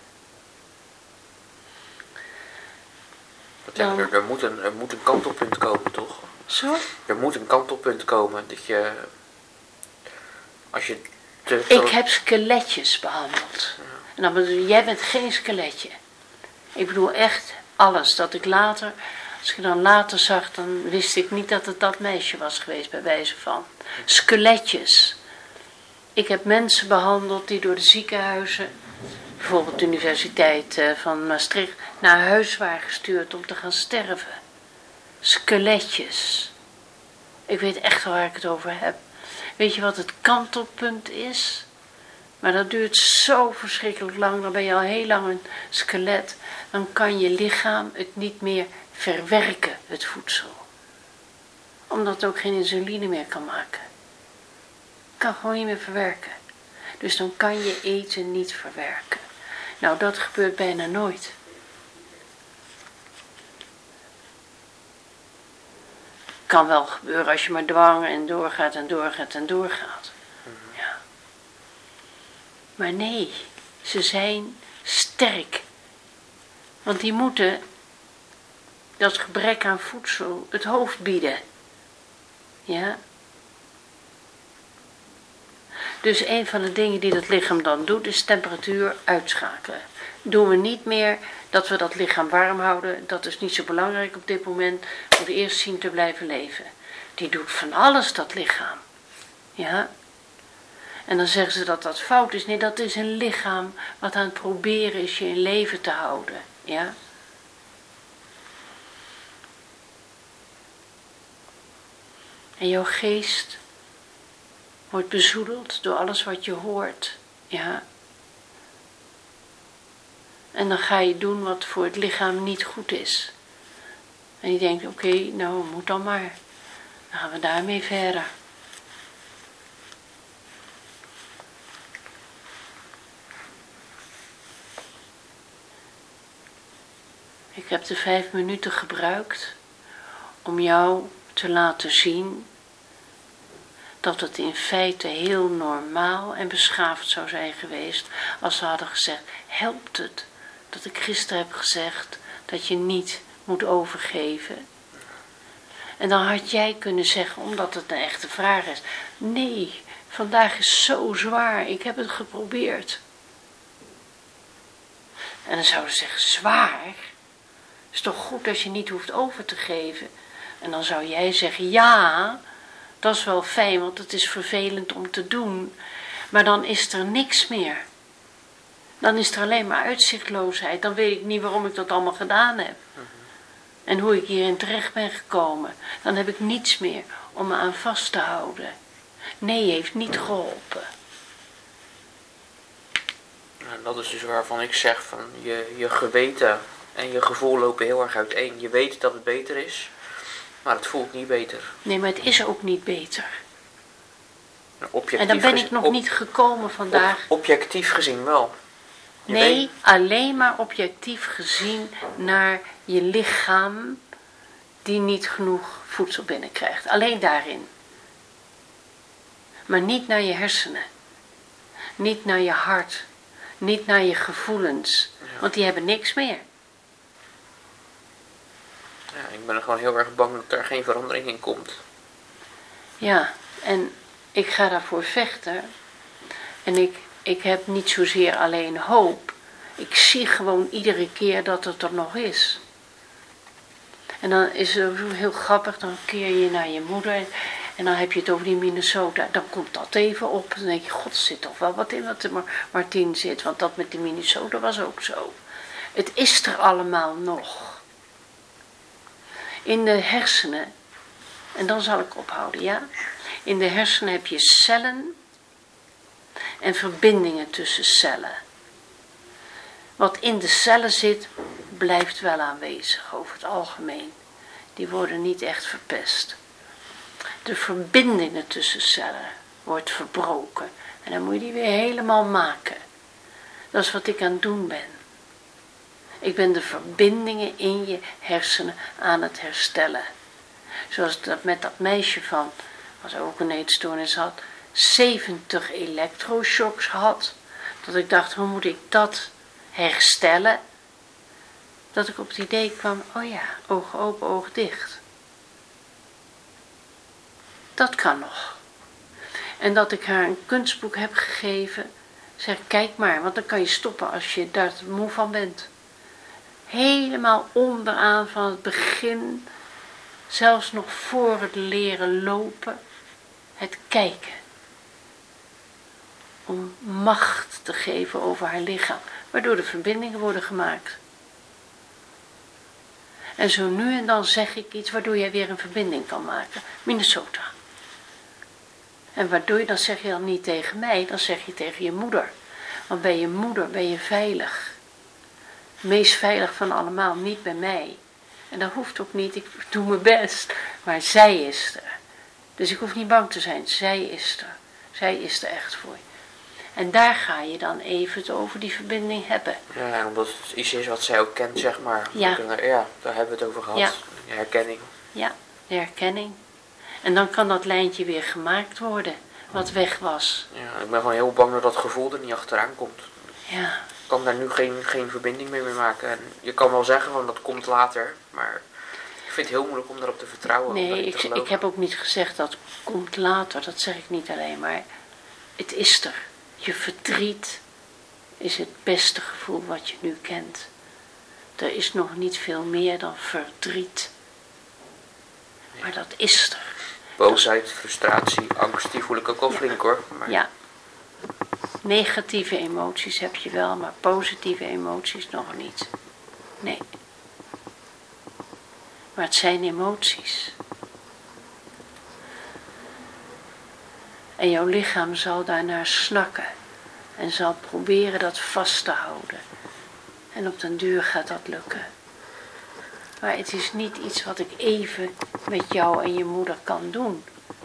Ja, er, er, moet een, er moet een kantelpunt komen, toch? Zo? Er moet een kantelpunt komen dat je, als je te veel... Ik heb skeletjes behandeld. Ja. En dan bedoel, jij bent geen skeletje. Ik bedoel echt alles. Dat ik later, als ik dan later zag, dan wist ik niet dat het dat meisje was geweest, bij wijze van. Skeletjes. Ik heb mensen behandeld die door de ziekenhuizen, bijvoorbeeld de Universiteit van Maastricht, naar huis waren gestuurd om te gaan sterven. Skeletjes. Ik weet echt waar ik het over heb. Weet je wat het kantelpunt is? Maar dat duurt zo verschrikkelijk lang. Dan ben je al heel lang een skelet. Dan kan je lichaam het niet meer verwerken, het voedsel. Omdat het ook geen insuline meer kan maken. Kan gewoon niet meer verwerken. Dus dan kan je eten niet verwerken. Nou, dat gebeurt bijna nooit. Kan wel gebeuren als je maar dwang en doorgaat en doorgaat en doorgaat. Ja. Maar nee, ze zijn sterk. Want die moeten dat gebrek aan voedsel het hoofd bieden. Ja. Dus een van de dingen die dat lichaam dan doet, is temperatuur uitschakelen. Doen we niet meer dat we dat lichaam warm houden. Dat is niet zo belangrijk op dit moment. We moeten eerst zien te blijven leven. Die doet van alles, dat lichaam. Ja. En dan zeggen ze dat dat fout is. Nee, dat is een lichaam wat aan het proberen is je in leven te houden. Ja. En jouw geest wordt bezoedeld door alles wat je hoort. Ja. En dan ga je doen wat voor het lichaam niet goed is. En je denkt, oké, okay, nou moet dan maar. Dan gaan we daarmee verder. Ik heb de vijf minuten gebruikt om jou te laten zien dat het in feite heel normaal en beschaafd zou zijn geweest als ze hadden gezegd, helpt het dat ik gisteren heb gezegd dat je niet moet overgeven? En dan had jij kunnen zeggen, omdat het een echte vraag is, nee, vandaag is zo zwaar, ik heb het geprobeerd. En dan zouden ze zeggen, zwaar? Is toch goed als je niet hoeft over te geven? En dan zou jij zeggen, ja, dat is wel fijn, want het is vervelend om te doen. Maar dan is er niks meer. Dan is er alleen maar uitzichtloosheid. Dan weet ik niet waarom ik dat allemaal gedaan heb. Mm-hmm. En hoe ik hierin terecht ben gekomen. Dan heb ik niets meer om me aan vast te houden. Nee, heeft niet geholpen. Nou, dat is dus waarvan ik zeg, van je, je geweten en je gevoel lopen heel erg uiteen. Je weet dat het beter is, maar het voelt niet beter. Nee, maar het is ook niet beter. Objectief en dan ben gezien, ik nog op, niet gekomen vandaag. Op, objectief gezien wel. Je nee, weet... alleen maar objectief gezien naar je lichaam die niet genoeg voedsel binnenkrijgt. Alleen daarin. Maar niet naar je hersenen. Niet naar je hart. Niet naar je gevoelens. Ja. Want die hebben niks meer. Ja, ik ben er gewoon heel erg bang dat er geen verandering in komt. Ja, en ik ga daarvoor vechten. En ik, ik heb niet zozeer alleen hoop. Ik zie gewoon iedere keer dat het er nog is. En dan is het heel grappig, dan keer je naar je moeder. En dan heb je het over die Minnesota. Dan komt dat even op. Dan denk je, god, er zit toch wel wat in wat er Martien zit. Want dat met die Minnesota was ook zo. Het is er allemaal nog. In de hersenen, en dan zal ik ophouden, ja. In de hersenen heb je cellen en verbindingen tussen cellen. Wat in de cellen zit, blijft wel aanwezig over het algemeen. Die worden niet echt verpest. De verbindingen tussen cellen wordt verbroken. En dan moet je die weer helemaal maken. Dat is wat ik aan het doen ben. Ik ben de verbindingen in je hersenen aan het herstellen. Zoals dat met dat meisje van, wat ook een eetstoornis had, zeventig elektroshocks had. Dat ik dacht, hoe moet ik dat herstellen? Dat ik op het idee kwam, oh ja, ogen open, oog dicht. Dat kan nog. En dat ik haar een kunstboek heb gegeven. Zeg, kijk maar, want dan kan je stoppen als je daar moe van bent. Helemaal onderaan van het begin, zelfs nog voor het leren lopen, het kijken. Om macht te geven over haar lichaam, waardoor de verbindingen worden gemaakt. En zo nu en dan zeg ik iets waardoor jij weer een verbinding kan maken. Minnesota. En waardoor je, dan zeg je dan niet tegen mij, dan zeg je tegen je moeder. Want bij je moeder ben je veilig. Meest veilig van allemaal, niet bij mij. En dat hoeft ook niet, ik doe mijn best. Maar zij is er. Dus ik hoef niet bang te zijn, zij is er. Zij is er echt voor je. En daar ga je dan even het over die verbinding hebben. Ja, omdat het iets is wat zij ook kent, zeg maar. Ja, kunnen, ja daar hebben we het over gehad. Ja. De herkenning. Ja, de herkenning. En dan kan dat lijntje weer gemaakt worden, wat weg was. Ja, ik ben gewoon heel bang dat dat gevoel er niet achteraan komt. Ja. Ik kan daar nu geen, geen verbinding meer mee maken. En je kan wel zeggen van dat komt later, maar ik vind het heel moeilijk om daarop te vertrouwen. Nee, ik, ik heb ook niet gezegd dat komt later, dat zeg ik niet alleen, maar het is er. Je verdriet is het beste gevoel wat je nu kent. Er is nog niet veel meer dan verdriet. Maar dat is er. Boosheid, is... frustratie, angst, die voel ik ook wel ja. flink hoor. Maar... Ja. Negatieve emoties heb je wel, maar positieve emoties nog niet. Nee. Maar het zijn emoties. En jouw lichaam zal daarnaar snakken. En zal proberen dat vast te houden. En op den duur gaat dat lukken. Maar het is niet iets wat ik even met jou en je moeder kan doen.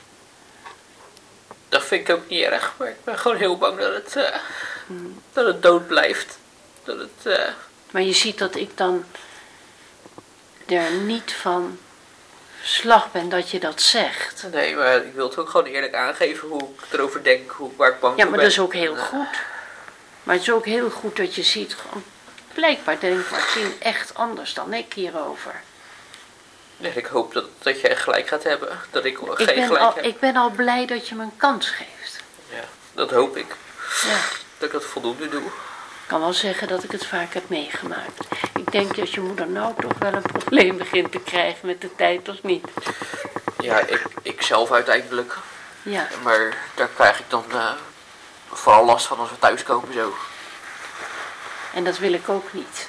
Dat vind ik ook niet erg, maar ik ben gewoon heel bang dat het, uh, hmm. dat het dood blijft. Dat het, uh... Maar je ziet dat ik dan er niet van slag ben dat je dat zegt. Nee, maar ik wil het ook gewoon eerlijk aangeven hoe ik erover denk, hoe, waar ik bang voor ben. Ja, maar dat is ook heel goed. Maar het is ook heel goed dat je ziet, blijkbaar denkt Martien echt anders dan ik hierover. Nee, ik hoop dat, dat jij gelijk gaat hebben. Dat ik, ik geen ben gelijk al, heb. Ik ben al blij dat je me een kans geeft. Ja, dat hoop ik. Ja. Dat ik dat voldoende doe. Ik kan wel zeggen dat ik het vaak heb meegemaakt. Ik denk dat je moeder nou toch wel een probleem begint te krijgen met de tijd, of niet? Ja, ik, ik zelf uiteindelijk. Ja. Maar daar krijg ik dan uh, vooral last van als we thuiskomen zo. En dat wil ik ook niet.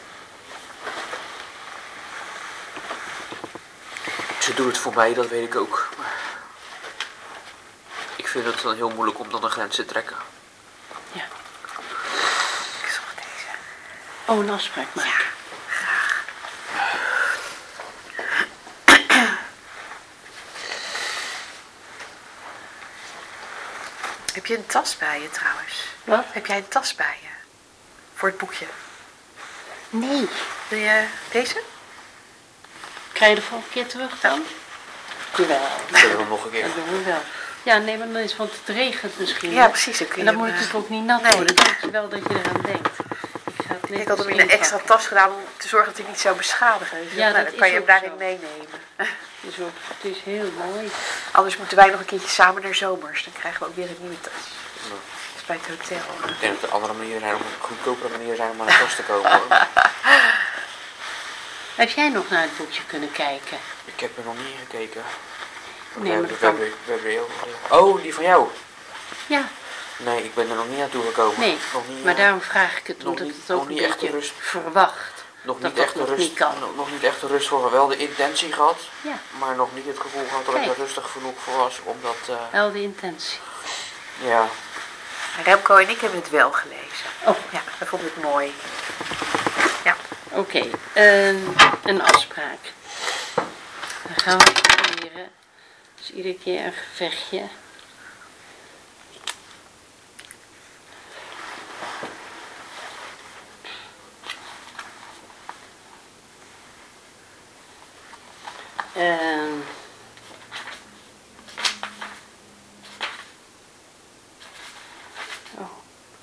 Ze doen het voor mij, dat weet ik ook. Maar ik vind het dan heel moeilijk om dan een grens te trekken. Ja. Ik zag deze. Oh, een afspraak maken. Ja, graag. Heb je een tas bij je trouwens? Wat? Heb jij een tas bij je? Voor het boekje. Nee. Wil je deze? Krijg je de volgende keer terug dan? Jawel. Dat doen we nog een keer. Dat doen we wel. Ja, nee, maar dan is, want het regent misschien. Ja, precies. Dan kun En je dan moet hem, je uh, natuurlijk ook niet nat nee. worden. Dan is wel dat je eraan denkt. Ik, ga het Ik had hem in een extra tas gedaan om te zorgen dat hij niet zou beschadigen. Dus Ja, nou, dat dan kan is je hem ook daarin zo. meenemen. Het is, ook, het is heel mooi. Anders moeten wij nog een keertje samen naar Zomers. Dan krijgen we ook weer een nieuwe tas. Ja. Dat is bij het hotel. Ik denk dat er andere manieren zijn, om een goedkopere manieren zijn om aan de tas te komen. Hoor. Heb jij nog naar het boekje kunnen kijken? Ik heb er nog niet gekeken. Nee, we, maar hebben, dat we, kan. hebben, we hebben heel Oh, die van jou? Ja, Nee, ik ben er nog niet naartoe gekomen. nee. Nog niet, Maar uh, daarom vraag ik het, nog omdat niet- het ook nog een niet echt beetje rust. verwacht. nog dat niet dat echt de nog rust. niet kan. Nog, nog niet echt de rust voor. Wel de intentie gehad, Ja, maar nog niet het gevoel gehad dat ik Kijk. er rustig genoeg voor was om dat. Uh, wel de intentie. ja. Remco en ik hebben het wel gelezen. Oh, Ja, dat vond ik mooi. Ja. oké. Okay. Een, een afspraak. Dan gaan we proberen. Dus iedere keer een gevechtje. En oh.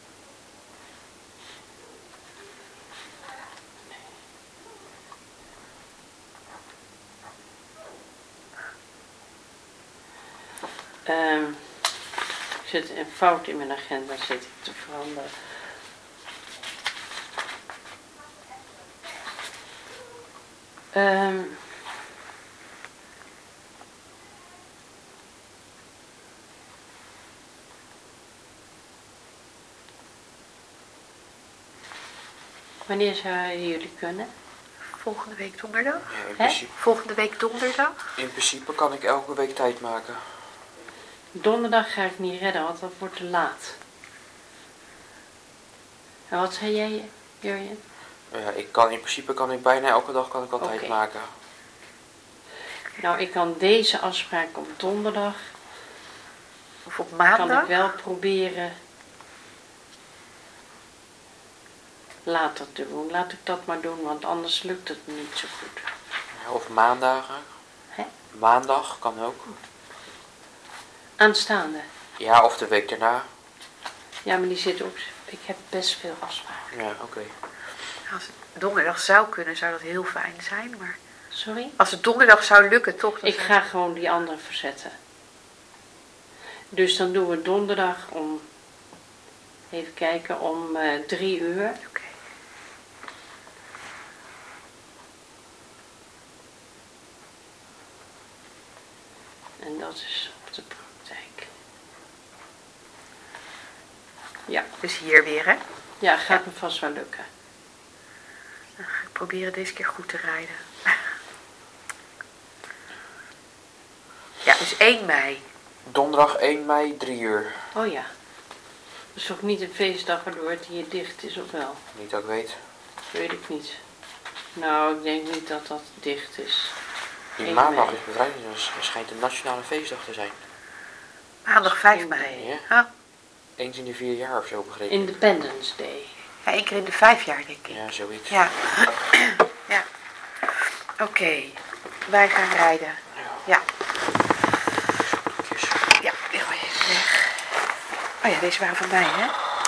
Um, ik zit een fout in mijn agenda zit ik te veranderen. Um, Wanneer zouden jullie kunnen? Volgende week donderdag. Ja, in, Hè? principe, Volgende week donderdag. in principe kan ik elke week tijd maken. Donderdag ga ik niet redden, want dat wordt te laat. En wat zei jij, Jurjen? Ja, ik kan, in principe kan ik bijna elke dag kan ik al Oké. tijd maken. Nou, ik kan deze afspraak op donderdag, Of op kan maandag. ik wel proberen later te doen. Laat ik dat maar doen, want anders lukt het niet zo goed. Ja, of maandagen. Hè? Maandag kan ook. Aanstaande. Ja, of de week daarna. Ja, maar die zit ook, ik heb best veel afspraken. Ja, oké. Als het donderdag zou kunnen, zou dat heel fijn zijn. Maar Sorry? als het donderdag zou lukken, toch? dan Ik zou- ga gewoon die andere verzetten. Dus dan doen we donderdag om, even kijken, om uh, drie uur. Oké. En dat is op de praktijk. Ja, Dus hier weer, hè? ja gaat me vast wel lukken. Dan ga ik proberen deze keer goed te rijden. Ja, dus één mei. Donderdag één mei, drie uur. Oh ja. Dat is toch niet een feestdag waardoor het hier dicht is, of wel? Niet dat ik weet. Weet ik niet. Nou, ik denk niet dat dat dicht is. Die één maandag mei. is bevrijdingsdag. Het schijnt een nationale feestdag te zijn. Maandag vijf mei. Ja. Ja, Eens in de vier jaar of zo begrepen. Independence Day. ja één keer in de vijf jaar, denk ik. Ja, zoiets. Ja. Ja. Oké. Wij gaan rijden. Ja. Snoepjes. Ja, die gooi je even weg. Oh ja, deze waren van mij, hè?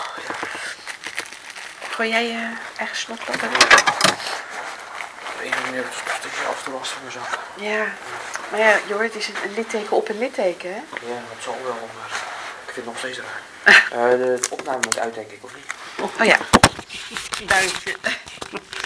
Gooi jij je eigen snoepje op? Ik weet niet meer, het is af en toe last van mijn zak. Ja. Maar ja, joh, het is een, een litteken op een litteken, hè? Ja, dat zal wel, maar ik vind het nog steeds raar. Uh, de opname moet uit, denk ik, of niet? Oh ja. Duimpje.